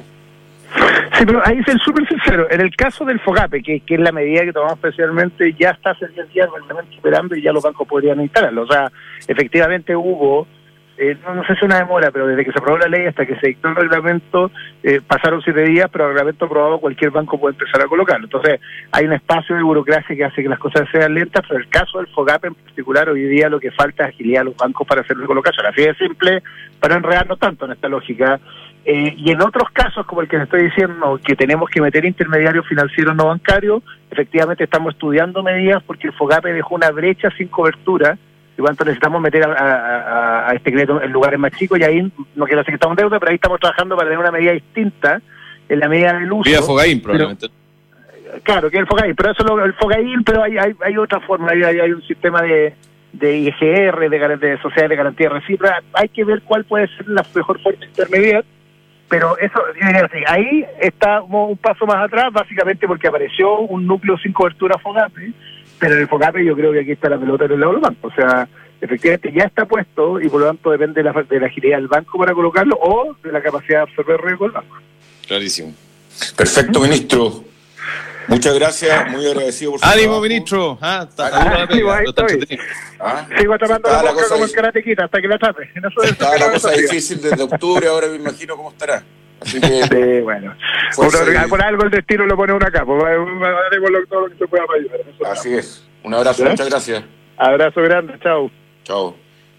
Sí, pero ahí es el súper sincero. En el caso del FOGAPE, que, que es la medida que tomamos especialmente, ya está hace diez días realmente superando y ya los bancos podrían instalarlo. O sea, efectivamente hubo, eh, no, no sé si una demora, pero desde que se aprobó la ley hasta que se dictó el reglamento, eh, pasaron siete días, pero el reglamento aprobado cualquier banco puede empezar a colocarlo. Entonces, hay un espacio de burocracia que hace que las cosas sean lentas, pero en el caso del FOGAPE en particular, hoy día lo que falta es agilidad a los bancos para hacer la colocación. Así de simple, para enredarnos tanto en esta lógica. Eh, y en otros casos, como el que les estoy diciendo, que tenemos que meter intermediarios financieros no bancarios, efectivamente estamos estudiando medidas porque el FOGAPE dejó una brecha sin cobertura, y cuanto necesitamos meter a, a, a este crédito en lugares más chicos, y ahí no quiero decir que estamos en deuda, pero ahí estamos trabajando para tener una medida distinta en la medida del uso. Vía FOGAIN, probablemente. Pero, claro, que el FOGAIN, pero eso lo, el FOGAIN, pero hay, hay, hay otra forma, hay, hay, hay un sistema de, de I G R, de, de sociedades de garantía recíproca, hay que ver cuál puede ser la mejor forma intermedia. Pero eso, yo diría así, ahí está un paso más atrás, básicamente porque apareció un núcleo sin cobertura FOGAPE, pero en el FOGAPE yo creo que aquí está la pelota en el lado del banco. O sea, efectivamente ya está puesto y por lo tanto depende de la, de la agilidad del banco para colocarlo o de la capacidad de absorber riesgo del banco. Clarísimo. Perfecto, ministro. Muchas gracias, muy agradecido por su ¡Ánimo, trabajo. ministro! Ah, está, ah, ah, sigo, ahí estoy. ¿Ah? Sigo atrapando la, la boca como el karatequita hasta que la tape. No estaba la cosa difícil desde octubre, ahora me imagino cómo estará. Así que, sí, bueno. Por, por algo el destino lo pone uno acá, pues haremos todo lo que se pueda para ayudar. Así es. Un abrazo, ¿eh? Muchas gracias. Abrazo grande, chao. Chao.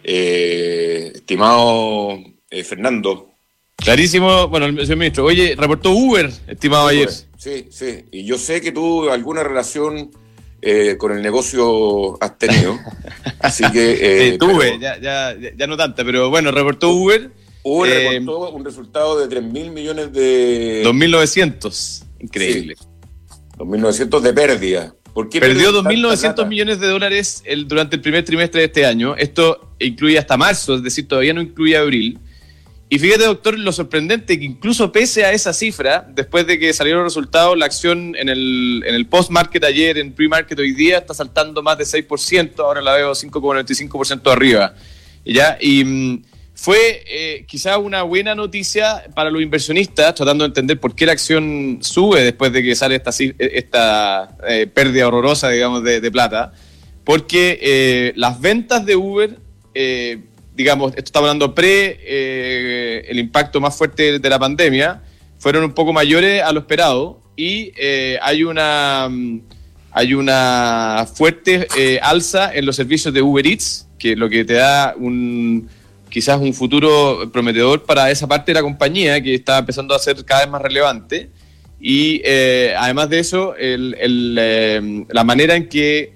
Eh, estimado eh, Fernando. Clarísimo, bueno, el señor ministro. Oye, reportó Uber, estimado Uber. ayer. Sí, sí. Y yo sé que tú alguna relación eh, con el negocio has tenido. Así que... Eh, sí, tuve, pero, ya, ya, ya no tanta, pero bueno, reportó Uber. Uber eh, reportó un resultado de tres mil millones de... dos mil novecientos, increíble. Sí. dos mil novecientos de pérdida. ¿Por qué perdió dos mil novecientos millones de dólares el, durante el primer trimestre de este año? Esto incluye hasta marzo, es decir, todavía no incluye abril. Y fíjate, doctor, lo sorprendente que incluso pese a esa cifra, después de que salieron los resultados, la acción en el, en el post-market ayer, en pre-market hoy día, está saltando más de seis por ciento, ahora la veo cinco coma noventa y cinco por ciento arriba. ¿Ya? Y mmm, fue eh, quizá una buena noticia para los inversionistas, tratando de entender por qué la acción sube después de que sale esta, esta eh, pérdida horrorosa, digamos, de, de plata, porque eh, las ventas de Uber... Eh, digamos, esto está hablando pre eh, el impacto más fuerte de la pandemia, fueron un poco mayores a lo esperado y eh, hay una hay una fuerte eh, alza en los servicios de Uber Eats, que lo que te da un quizás un futuro prometedor para esa parte de la compañía que está empezando a ser cada vez más relevante. Y eh, además de eso, el, el, eh, la manera en que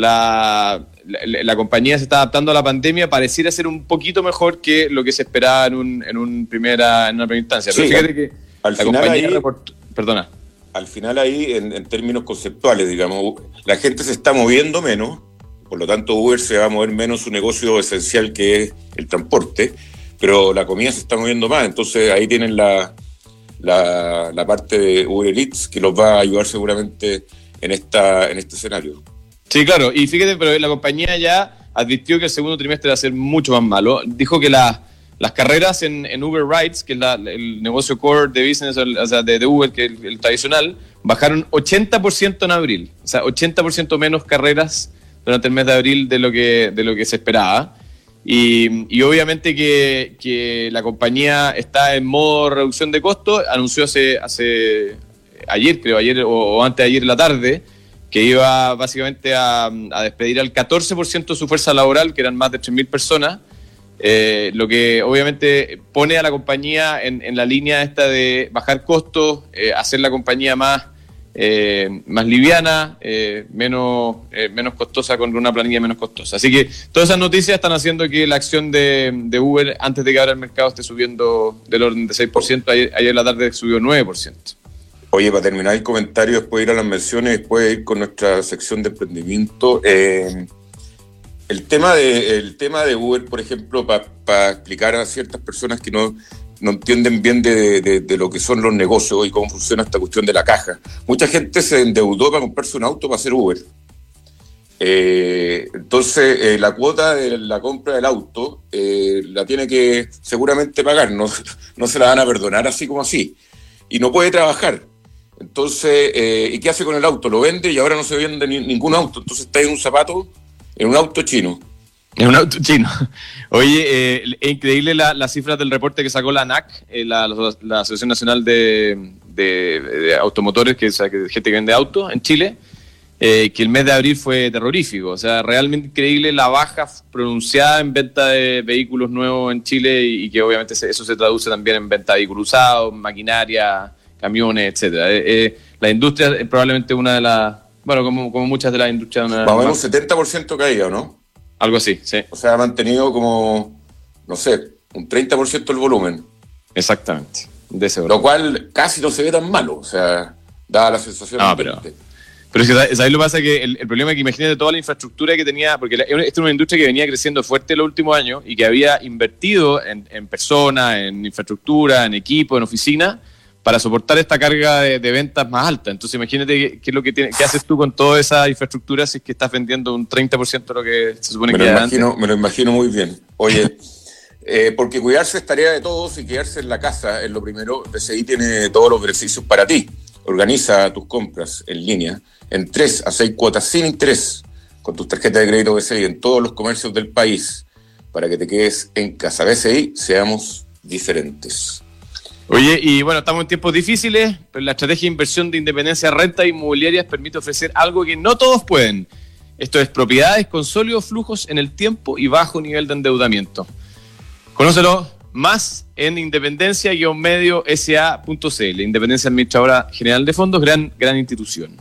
la La, la compañía se está adaptando a la pandemia pareciera ser un poquito mejor que lo que se esperaba en, un, en, un primera, en una primera instancia. Pero sí, fíjate que al la final compañía ahí, reportó, perdona. Al final ahí, en, en términos conceptuales, digamos, la gente se está moviendo menos, por lo tanto Uber se va a mover menos su negocio esencial que es el transporte, pero la comida se está moviendo más, entonces ahí tienen la, la, la parte de Uber Eats que los va a ayudar seguramente en, esta, en este escenario. Sí, claro, y fíjate, pero la compañía ya advirtió que el segundo trimestre va a ser mucho más malo. Dijo que la, las carreras en, en Uber Rides, que es la, el negocio core de business, o sea, de, de Uber, que es el, el tradicional, bajaron ochenta por ciento en abril. O sea, ochenta por ciento menos carreras durante el mes de abril de lo que, de lo que se esperaba. Y, y obviamente que, que la compañía está en modo reducción de costos. Anunció hace, hace ayer, creo, ayer o, o antes de ayer en la tarde, que iba básicamente a, a despedir al catorce por ciento de su fuerza laboral, que eran más de tres mil personas, eh, lo que obviamente pone a la compañía en, en la línea esta de bajar costos, eh, hacer la compañía más eh, más liviana, eh, menos, eh, menos costosa, con una planilla menos costosa. Así que todas esas noticias están haciendo que la acción de, de Uber, antes de que abra el mercado, esté subiendo del orden de seis por ciento. Ayer, ayer en la tarde subió nueve por ciento. Oye, para terminar el comentario, después de ir a las menciones, después de ir con nuestra sección de emprendimiento, eh, el tema de el tema de Uber, por ejemplo, para pa explicar a ciertas personas que no, no entienden bien de, de, de lo que son los negocios y cómo funciona esta cuestión de la caja. Mucha gente se endeudó para comprarse un auto para hacer Uber. Eh, entonces, eh, la cuota de la compra del auto eh, la tiene que seguramente pagar, no, no se la van a perdonar así como así. Y no puede trabajar. Entonces, eh, ¿y qué hace con el auto? Lo vende y ahora no se vende ni, ningún auto. Entonces está en un zapato, en un auto chino. En un auto chino. Oye, eh, es increíble las la cifras del reporte que sacó la A N A C, eh, la, la, la Asociación Nacional de, de, de Automotores, que es o sea, que gente que vende autos en Chile, eh, que el mes de abril fue terrorífico. O sea, realmente increíble la baja pronunciada en venta de vehículos nuevos en Chile y, y que obviamente se, eso se traduce también en venta de vehículos usados, maquinaria, camiones, etcétera. Eh, eh, la industria es probablemente una de las, bueno, como, como muchas de las industrias... Una, más o menos un setenta por ciento caída, ¿no? Algo así, sí. O sea, ha mantenido como, no sé, un treinta por ciento del volumen. Exactamente. De ese lo cual casi no se ve tan malo, o sea, da la sensación... No, pero... Pero es que, ¿sabes lo que pasa? Que el, el problema es que imagínate toda la infraestructura que tenía, porque la, esta es una industria que venía creciendo fuerte en los últimos años y que había invertido en, en personas, en infraestructura, en equipo, en oficina, para soportar esta carga de, de ventas más alta. Entonces imagínate qué, qué es lo que tiene, qué haces tú con toda esa infraestructura si es que estás vendiendo un treinta por ciento de lo que se supone me que lo era imagino, antes. Me lo imagino muy bien. Oye, eh, porque cuidarse es tarea de todos y quedarse en la casa es lo primero. B C I tiene todos los beneficios para ti. Organiza tus compras en línea en tres a seis cuotas sin interés con tus tarjetas de crédito B C I en todos los comercios del país para que te quedes en casa. B C I, seamos diferentes. Oye, y bueno, estamos en tiempos difíciles, pero la estrategia de inversión de Independencia Rentas Inmobiliarias permite ofrecer algo que no todos pueden. Esto es propiedades con sólidos flujos en el tiempo y bajo nivel de endeudamiento. Conócelo más en independencia guion medio s a punto c l. Independencia Administradora General de Fondos, gran, gran institución.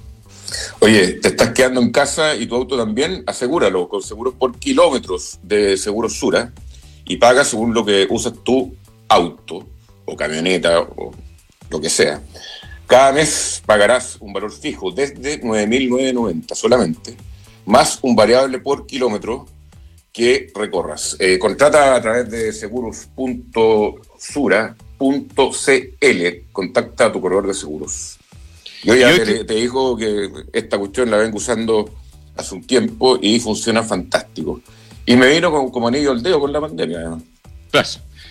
Oye, te estás quedando en casa y tu auto también, asegúralo con seguros por kilómetros de Seguros Sura y paga según lo que usas tu auto o camioneta o lo que sea. Cada mes pagarás un valor fijo desde nueve mil novecientos noventa solamente, más un variable por kilómetro que recorras. Eh, contrata a través de seguros punto sura punto c l. Contacta a tu corredor de seguros. Yo ya te, te, te digo que esta cuestión la vengo usando hace un tiempo y funciona fantástico. Y me vino como, como anillo al dedo con la pandemia. Claro.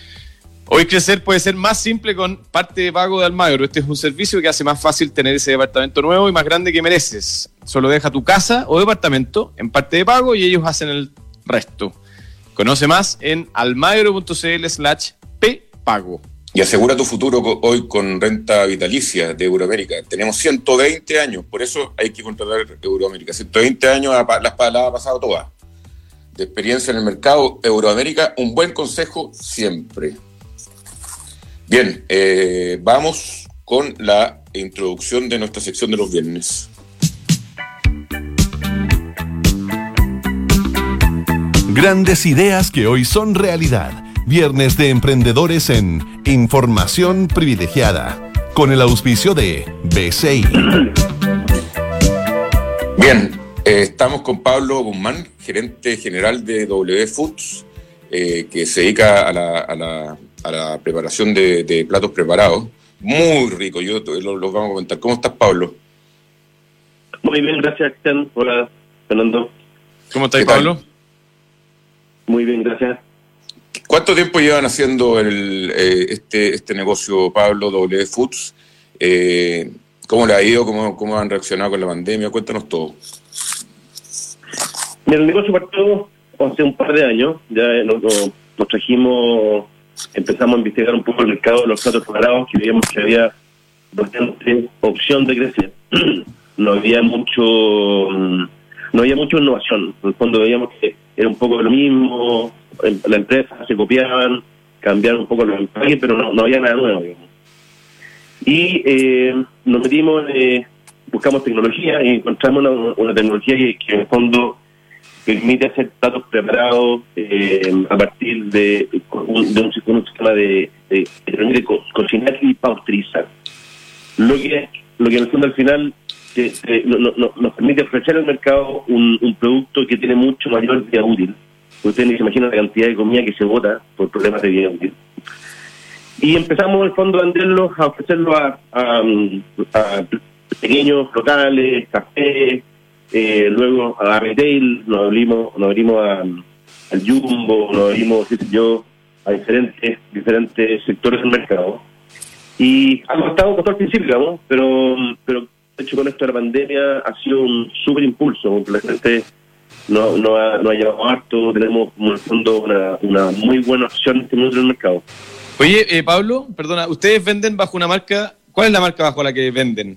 Hoy crecer puede ser más simple con parte de pago de Almagro. Este es un servicio que hace más fácil tener ese departamento nuevo y más grande que mereces. Solo deja tu casa o departamento en parte de pago y ellos hacen el resto. Conoce más en almagro punto c l slash p pago. Y asegura tu futuro hoy con renta vitalicia de Euroamérica. Tenemos ciento veinte años, por eso hay que contratar Euroamérica. ciento veinte años las la ha pasado todas. De experiencia en el mercado, Euroamérica, un buen consejo siempre. Bien, eh, vamos con la introducción de nuestra sección de los viernes. Grandes ideas que hoy son realidad. Viernes de Emprendedores en Información Privilegiada, con el auspicio de B C I. Bien, eh, estamos con Pablo Guzmán, gerente general de W Foods, eh, que se dedica a la, a la, a la preparación de, de platos preparados. Muy rico, yo los lo vamos a comentar. ¿Cómo estás, Pablo? Muy bien, gracias, Cristian. Hola, Fernando. ¿Cómo estás, Pablo? Muy bien, gracias. ¿Cuánto tiempo llevan haciendo el, eh, este, este negocio, Pablo, W Foods? Eh, ¿Cómo le ha ido? ¿Cómo, ¿Cómo han reaccionado con la pandemia? Cuéntanos todo. El negocio partió hace un par de años. Ya nos, nos trajimos, empezamos a investigar un poco el mercado de los platos preparados, que veíamos que había bastante opción de crecer. No había mucho, no había mucha innovación. En el fondo veíamos que era un poco de lo mismo. La empresa se copiaban, cambiaron un poco los empaques, pero no, no había nada nuevo, digamos. Y eh, nos metimos, eh, buscamos tecnología y encontramos una, una tecnología que, que en el fondo permite hacer platos preparados eh, a partir de, de, un, de un, un sistema de, de, de, de co- cocinar y pasteurizar. Lo que, lo que en el fondo al final que, eh, no, no, nos permite ofrecer al mercado un, un producto que tiene mucho mayor vida útil. Ustedes ni se imaginan la cantidad de comida que se bota por problemas de vida útil. Y empezamos en el fondo a venderlos, a ofrecerlos a, a, a pequeños locales, cafés, eh, luego a retail, nos abrimos, nos abrimos a, al Jumbo, nos abrimos, qué sé yo, a diferentes, diferentes sectores del mercado. Y ha costado, costado al principio, digamos, pero, pero de hecho con esto de la pandemia ha sido un súper impulso, porque la gente no, no, ha, no ha llevado harto, tenemos como en el fondo una, una muy buena opción en este mundo del mercado. Oye, eh, Pablo, perdona, ¿ustedes venden bajo una marca? ¿Cuál es la marca bajo la que venden?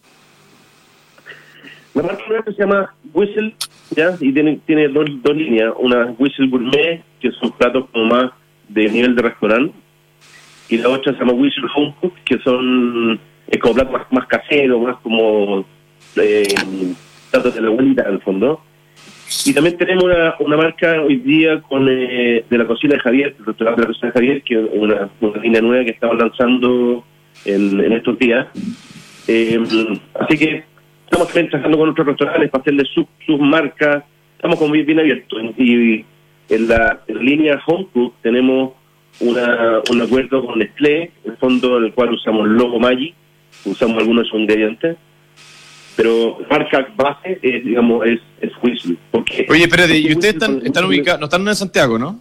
La marca nuestra se llama Whistle, ¿ya? Y tiene, tiene dos, dos líneas, una Whistle Gourmet, que son platos como más de nivel de restaurante, y la otra se llama Whistle Home Cook, que son es como platos más, más caseros, más como eh, platos de la abuelita, en el fondo. Y también tenemos una, una marca hoy día con eh, de la cocina de Javier, el restaurante de la cocina de Javier, que es una, una línea nueva que estamos lanzando en, en estos días. Eh, así que estamos también trabajando con otros restaurantes para hacerle sus, sus marcas. Estamos como bien, bien abiertos. Y en la, en la línea Home Cook tenemos una, un acuerdo con Nestlé, en el fondo en el cual usamos el logo Maggi, usamos algunos de sus ingredientes. Pero marca base, eh, digamos, es, es Whistle. Porque Oye, espérate, ¿y ustedes están, están ubicados, no están en Santiago, no?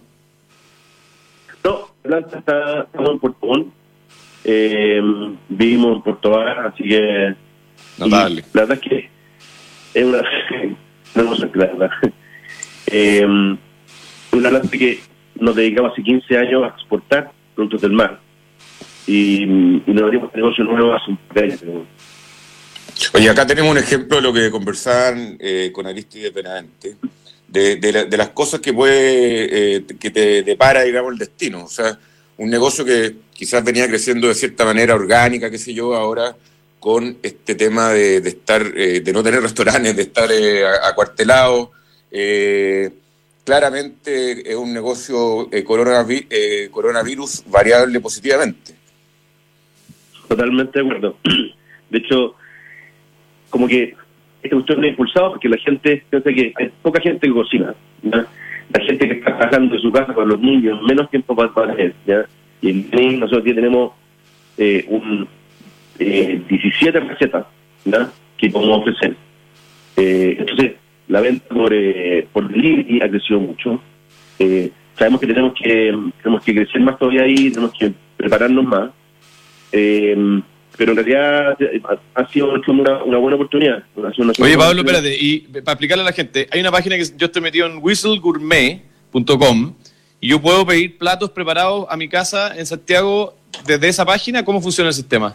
No, la planta está, estamos en Puerto Montt, eh, vivimos en Puerto Vara, así que... Notable. La verdad es que es una... no, no sé, la verdad. Eh, una planta que nos dedicamos hace quince años a exportar productos del mar. Y, y nos abrimos negocio nuevo hace un par de años. Oye, acá tenemos un ejemplo de lo que conversaban eh, con Arístides Benavente, de, de, la, de las cosas que puede, eh, que te depara, digamos, el destino. O sea, un negocio que quizás venía creciendo de cierta manera orgánica, qué sé yo, ahora con este tema de, de estar, eh, de no tener restaurantes, de estar eh, acuartelado. Eh, claramente es un negocio eh, coronavirus, eh, coronavirus variable positivamente. Totalmente de acuerdo. De hecho, como que esta cuestión es impulsado porque la gente piensa que hay poca gente que cocina, ¿ya? La gente que está trabajando en su casa con los niños, menos tiempo para, para hacer, ¿ya? Y nosotros ya tenemos eh, un eh, diecisiete recetas, ¿ya? Que podemos ofrecer. Eh, entonces, la venta por, eh, por delivery ha crecido mucho. Eh, sabemos que tenemos que tenemos que crecer más todavía ahí, tenemos que prepararnos más. Eh, pero en realidad ha sido una, una buena oportunidad. Una, una Oye, Pablo, espérate, y para explicarle a la gente, hay una página que yo estoy metido en whistle gourmet punto com y yo puedo pedir platos preparados a mi casa en Santiago desde esa página. ¿Cómo funciona el sistema?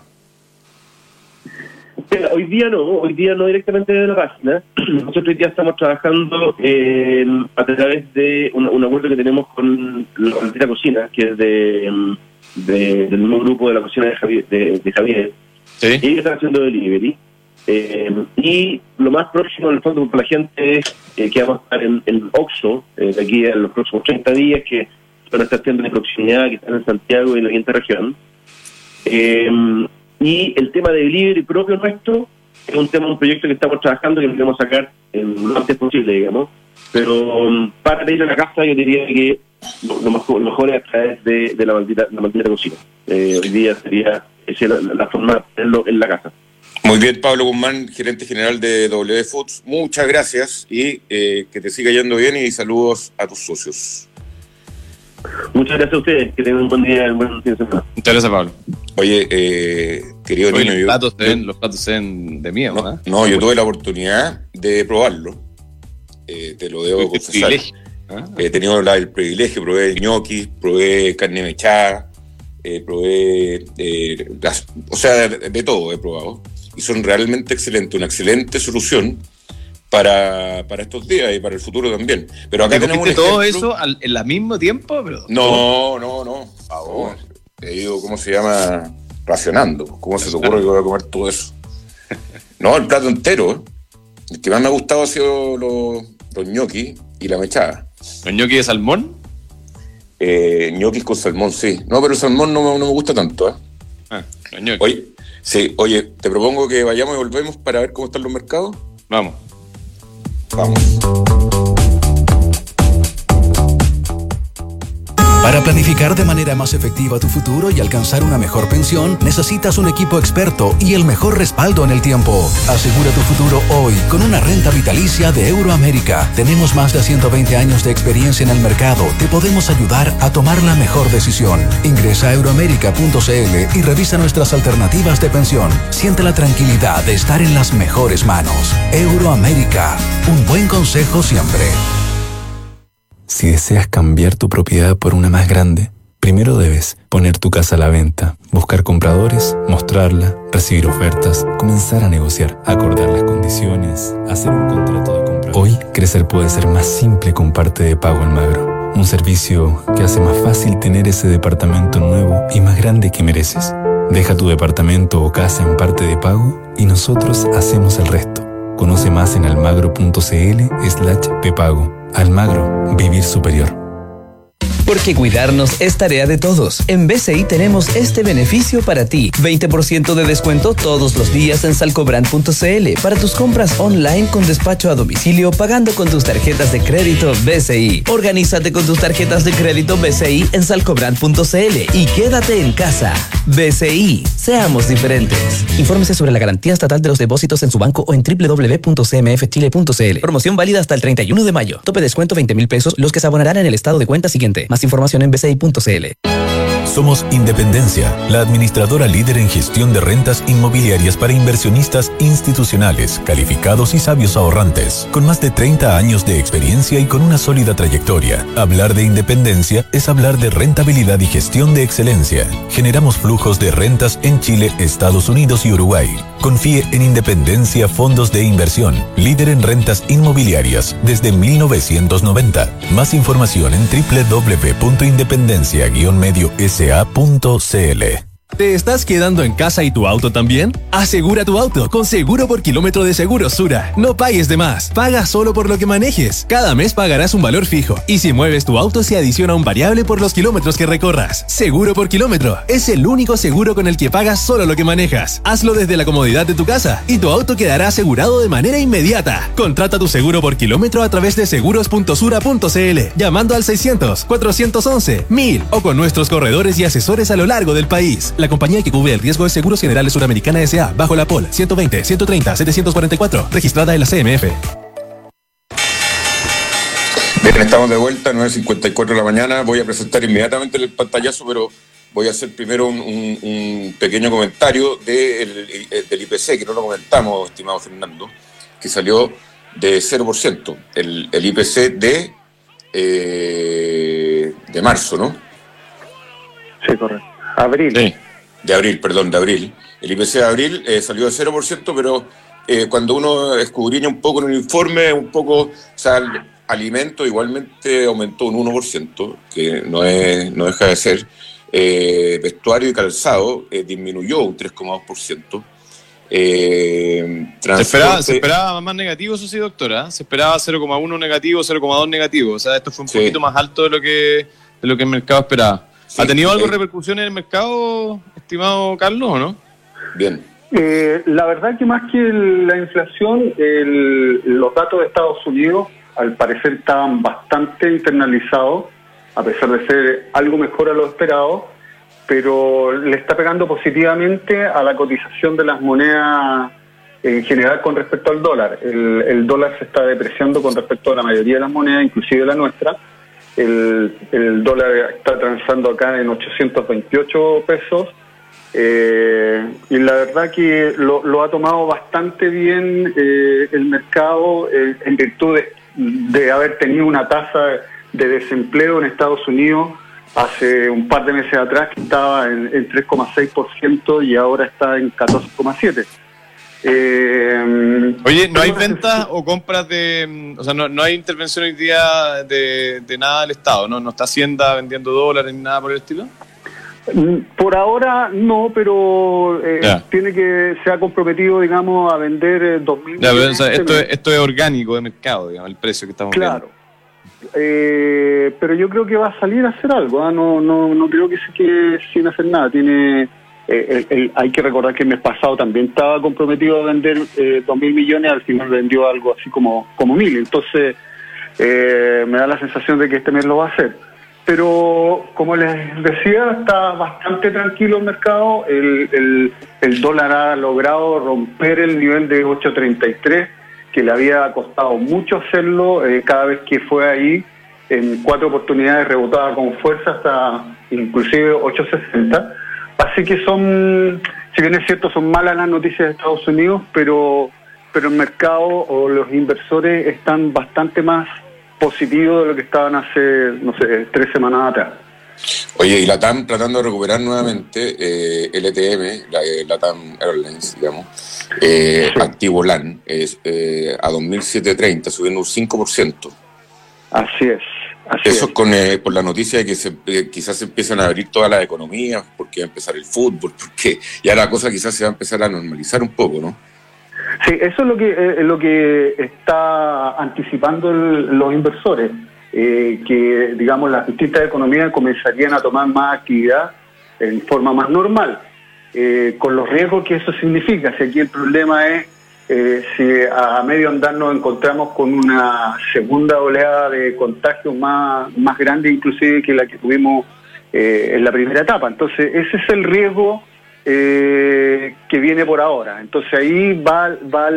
Mira, hoy día no, hoy día no directamente desde la página. Nosotros hoy día estamos trabajando eh, a través de un, un acuerdo que tenemos con la Maldita Cocina, que es de... De, del nuevo grupo de la cocina de Javier, de, de Javier. ¿Sí? Y ellos están haciendo delivery. Eh, y lo más próximo, en el fondo, para la gente es eh, que vamos a estar en, en Oxxo, eh, de aquí a los próximos treinta días, que son estas tiendas de proximidad que están en Santiago y en la quinta región. Eh, y el tema de delivery propio nuestro es un tema, un proyecto que estamos trabajando que queremos sacar en lo antes posible, digamos. Pero um, para pedir a la casa, yo diría que lo, lo, mejor, lo mejor es a través de, de la maldita la maldita cocina. Eh, hoy día sería esa la, la forma de hacerlo en la casa. Muy bien, Pablo Guzmán, gerente general de W Foods. Muchas gracias y eh, que te siga yendo bien y saludos a tus socios. Muchas gracias a ustedes, que tengan un buen día y un buen fin de semana. Muchas gracias, Pablo. Oye, eh, querido Oye, niño, los, yo, platos se yo, ven, los platos se ven de miedo, no, ¿eh? no, yo tuve la oportunidad de probarlo. Eh, te lo debo confesar. ¿Eh? He tenido la, el privilegio, probé ñoquis, probé carne mechada, eh, probé, eh, las, o sea, de, de todo he probado. Y son realmente excelentes, una excelente solución para, para estos días y para el futuro también. Pero acá tenemos un todo ejemplo. eso al, al mismo tiempo? Pero... No, no, no, por favor. He ido, ¿cómo se llama? Racionando. ¿Cómo se te ocurre que voy a comer todo eso? No, el plato entero. El que más me ha gustado ha sido los, los ñoquis y la mechada. ¿Los ñoquis de salmón? Eh, ñoquis con salmón, sí. No, pero el salmón no, no me gusta tanto, ¿eh? Ah, los ñoquis. Oye, sí, oye, te propongo que vayamos y volvemos para ver cómo están los mercados. Vamos. Vamos. Para planificar de manera más efectiva tu futuro y alcanzar una mejor pensión, necesitas un equipo experto y el mejor respaldo en el tiempo. Asegura tu futuro hoy con una renta vitalicia de Euroamérica. Tenemos más de ciento veinte años de experiencia en el mercado. Te podemos ayudar a tomar la mejor decisión. Ingresa a euroamerica punto c l y revisa nuestras alternativas de pensión. Siente la tranquilidad de estar en las mejores manos. Euroamérica. Un buen consejo siempre. Si deseas cambiar tu propiedad por una más grande, primero debes poner tu casa a la venta, buscar compradores, mostrarla, recibir ofertas, comenzar a negociar, acordar las condiciones, hacer un contrato de compra. Hoy, crecer puede ser más simple con Parte de Pago Almagro, un servicio que hace más fácil tener ese departamento nuevo y más grande que mereces. Deja tu departamento o casa en Parte de Pago y nosotros hacemos el resto. Conoce más en almagro punto c l slash pepago. Almagro, vivir superior. Porque cuidarnos es tarea de todos. En B C I tenemos este beneficio para ti. veinte por ciento de descuento todos los días en salcobrand punto c l para tus compras online con despacho a domicilio pagando con tus tarjetas de crédito B C I. Organízate con tus tarjetas de crédito B C I en salcobrand punto c l y quédate en casa. B C I, seamos diferentes. Infórmese sobre la garantía estatal de los depósitos en su banco o en doble u doble u doble u punto c m f chile punto c l. Promoción válida hasta el treinta y uno de mayo. Tope descuento veinte mil pesos los que se abonarán en el estado de cuenta siguiente. Más información en b c i punto c l. Somos Independencia, la administradora líder en gestión de rentas inmobiliarias para inversionistas institucionales, calificados y sabios ahorrantes. Con más de treinta años de experiencia y con una sólida trayectoria, hablar de independencia es hablar de rentabilidad y gestión de excelencia. Generamos flujos de rentas en Chile, Estados Unidos y Uruguay. Confíe en Independencia Fondos de Inversión, líder en rentas inmobiliarias desde mil novecientos noventa. Más información en doble u doble u doble u punto independencia guión medio s a punto c l. ¿Te estás quedando en casa y tu auto también? Asegura tu auto con Seguro por Kilómetro de Seguros Sura. No pagues de más, paga solo por lo que manejes. Cada mes pagarás un valor fijo y si mueves tu auto se adiciona un variable por los kilómetros que recorras. Seguro por Kilómetro es el único seguro con el que pagas solo lo que manejas. Hazlo desde la comodidad de tu casa y tu auto quedará asegurado de manera inmediata. Contrata tu seguro por kilómetro a través de seguros punto sura punto c l, llamando al seiscientos, cuatrocientos once, mil o con nuestros corredores y asesores a lo largo del país. La compañía que cubre el riesgo es Seguros Generales Suramericana S A bajo la P O L ciento veinte, ciento treinta, setecientos cuarenta y cuatro, registrada en la C M F. Bien, estamos de vuelta, nueve cincuenta y cuatro de la mañana. Voy a presentar inmediatamente el pantallazo, pero voy a hacer primero un, un, un pequeño comentario de el, del I P C, que no lo comentamos, estimado Fernando, que salió de cero por ciento, el, el I P C de, eh, de marzo, ¿no? Sí, correcto. Abril. Sí. De abril, perdón, de abril. El I P C de abril eh, salió de cero por ciento, pero eh, cuando uno escudriña un poco en el informe, un poco, o sea, el alimento igualmente aumentó un uno por ciento, que no, es, no deja de ser. Eh, vestuario y calzado eh, disminuyó un tres coma dos por ciento. Eh, se, esperaba, se esperaba más negativo, eso sí, doctora. Se esperaba cero coma uno negativo, cero coma dos negativo. O sea, esto fue un sí. poquito más alto de lo que, de lo que el mercado esperaba. Sí, ¿Ha tenido algo de repercusión en el mercado, estimado Carlos, o no? Bien. Eh, la verdad que más que la inflación, el, los datos de Estados Unidos al parecer estaban bastante internalizados, a pesar de ser algo mejor a lo esperado, pero le está pegando positivamente a la cotización de las monedas en general con respecto al dólar. El, el dólar se está depreciando con respecto a la mayoría de las monedas, inclusive la nuestra. El, el dólar está transando acá en ochocientos veintiocho pesos eh, y la verdad que lo, lo ha tomado bastante bien eh, el mercado eh, en virtud de, de haber tenido una tasa de desempleo en Estados Unidos hace un par de meses atrás que estaba en, en tres coma seis por ciento y ahora está en catorce coma siete por ciento. Eh, Oye, ¿no hay ventas o compras de... O sea, no, no hay intervención hoy día de, de nada del Estado, ¿no? ¿No está Hacienda vendiendo dólares ni nada por el estilo? Por ahora no, pero eh, tiene que se ha comprometido, digamos, a vender eh, dos mil millones. O sea, esto, es, esto es orgánico de mercado, digamos, el precio que estamos claro. viendo. Eh, pero yo creo que va a salir a hacer algo. ¿eh? No, no, no creo que se quede sin hacer nada. Tiene, eh, el, el, hay que recordar que el mes pasado también estaba comprometido a vender eh, dos mil millones, al final vendió algo así como como mil. Entonces eh, me da la sensación de que este mes lo va a hacer. Pero, como les decía, está bastante tranquilo el mercado. El, el, el dólar ha logrado romper el nivel de ocho treinta y tres, que le había costado mucho hacerlo. Eh, cada vez que fue ahí, en cuatro oportunidades rebotaba con fuerza hasta inclusive ocho sesenta. Así que son, si bien es cierto, son malas las noticias de Estados Unidos, pero, pero el mercado o los inversores están bastante más positivo de lo que estaban hace, no sé, tres semanas atrás. Oye, y LATAM tratando de recuperar nuevamente, eh, L T M, la, eh, LATAM Airlines, digamos, eh, sí. Activo LAN, es, eh, a dos mil setecientos treinta, subiendo un cinco por ciento. Así es. Así Eso es. con eh, por la noticia de que se, eh, quizás se empiezan a abrir todas las economías, porque va a empezar el fútbol, porque ya la cosa quizás se va a empezar a normalizar un poco, ¿no? Sí, eso es lo que eh, lo que está anticipando el, los inversores, eh, que digamos las distintas economías comenzarían a tomar más actividad en forma más normal, eh, con los riesgos que eso significa. Si aquí el problema es eh, si a medio andar nos encontramos con una segunda oleada de contagios más, más grande inclusive que la que tuvimos eh, en la primera etapa. Entonces ese es el riesgo Eh, que viene por ahora. Entonces ahí va, va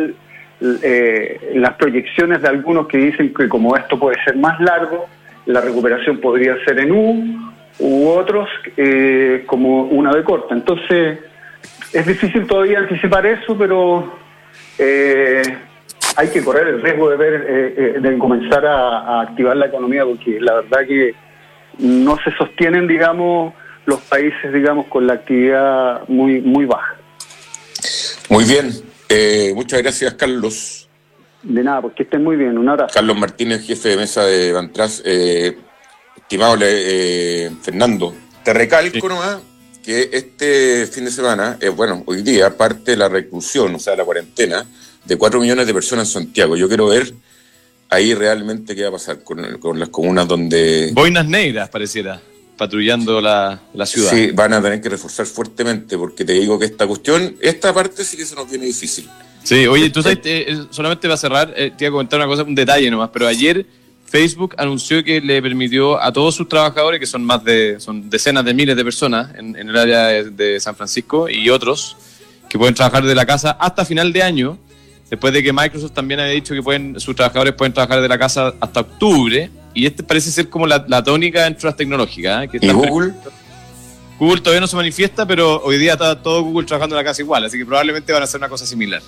eh, las proyecciones de algunos que dicen que como esto puede ser más largo, la recuperación podría ser en U, u otros eh, como una B corta. Entonces es difícil todavía anticipar eso, pero eh, hay que correr el riesgo de ver eh, eh, de comenzar a, a activar la economía, porque la verdad que no se sostienen, digamos, los países, digamos, con la actividad muy muy baja. Muy bien. Eh, muchas gracias, Carlos. De nada, porque estén muy bien. Un abrazo. Carlos Martínez, jefe de mesa de Bantras. Eh, estimado eh, Fernando, te recalco sí. nomás que este fin de semana, eh, bueno, hoy día parte la reclusión, o sea, la cuarentena, de cuatro millones de personas en Santiago. Yo quiero ver ahí realmente qué va a pasar con, con las comunas donde... Boinas negras, pareciera. Patrullando la, la ciudad. Sí, van a tener que reforzar fuertemente, porque te digo que esta cuestión, esta parte sí que se nos viene difícil. Sí, oye, tú sabes, eh, solamente va a cerrar, eh, te iba a comentar una cosa, un detalle nomás, pero ayer Facebook anunció que le permitió a todos sus trabajadores, que son más de, son decenas de miles de personas en, en el área de, de San Francisco y otros, que pueden trabajar de la casa hasta final de año, después de que Microsoft también había dicho que pueden, sus trabajadores pueden trabajar de la casa hasta octubre. Y este parece ser como la, la tónica dentro de las tecnológicas. ¿eh? Que ¿Y Google? Pre- Google todavía no se manifiesta, pero hoy día está todo Google trabajando en la casa igual, así que probablemente van a hacer una cosa similar.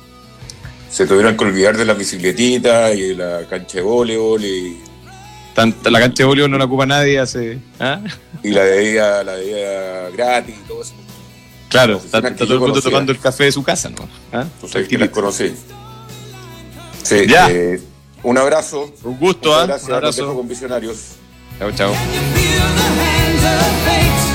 Se tuvieron que olvidar de las bicicletitas y la cancha de voleibol y... Tanta, la cancha de voleibol no la ocupa nadie hace... ¿ah? Y la de ella, la de ella gratis y todo eso. Claro, está, está todo el mundo tomando el café de su casa, ¿no? ¿Ah? Pues ahí que las conocí. Sí, ya. Eh, un abrazo. Un gusto, ¿ah? Gracias. Un abrazo. Con Visionarios. Chao, chao.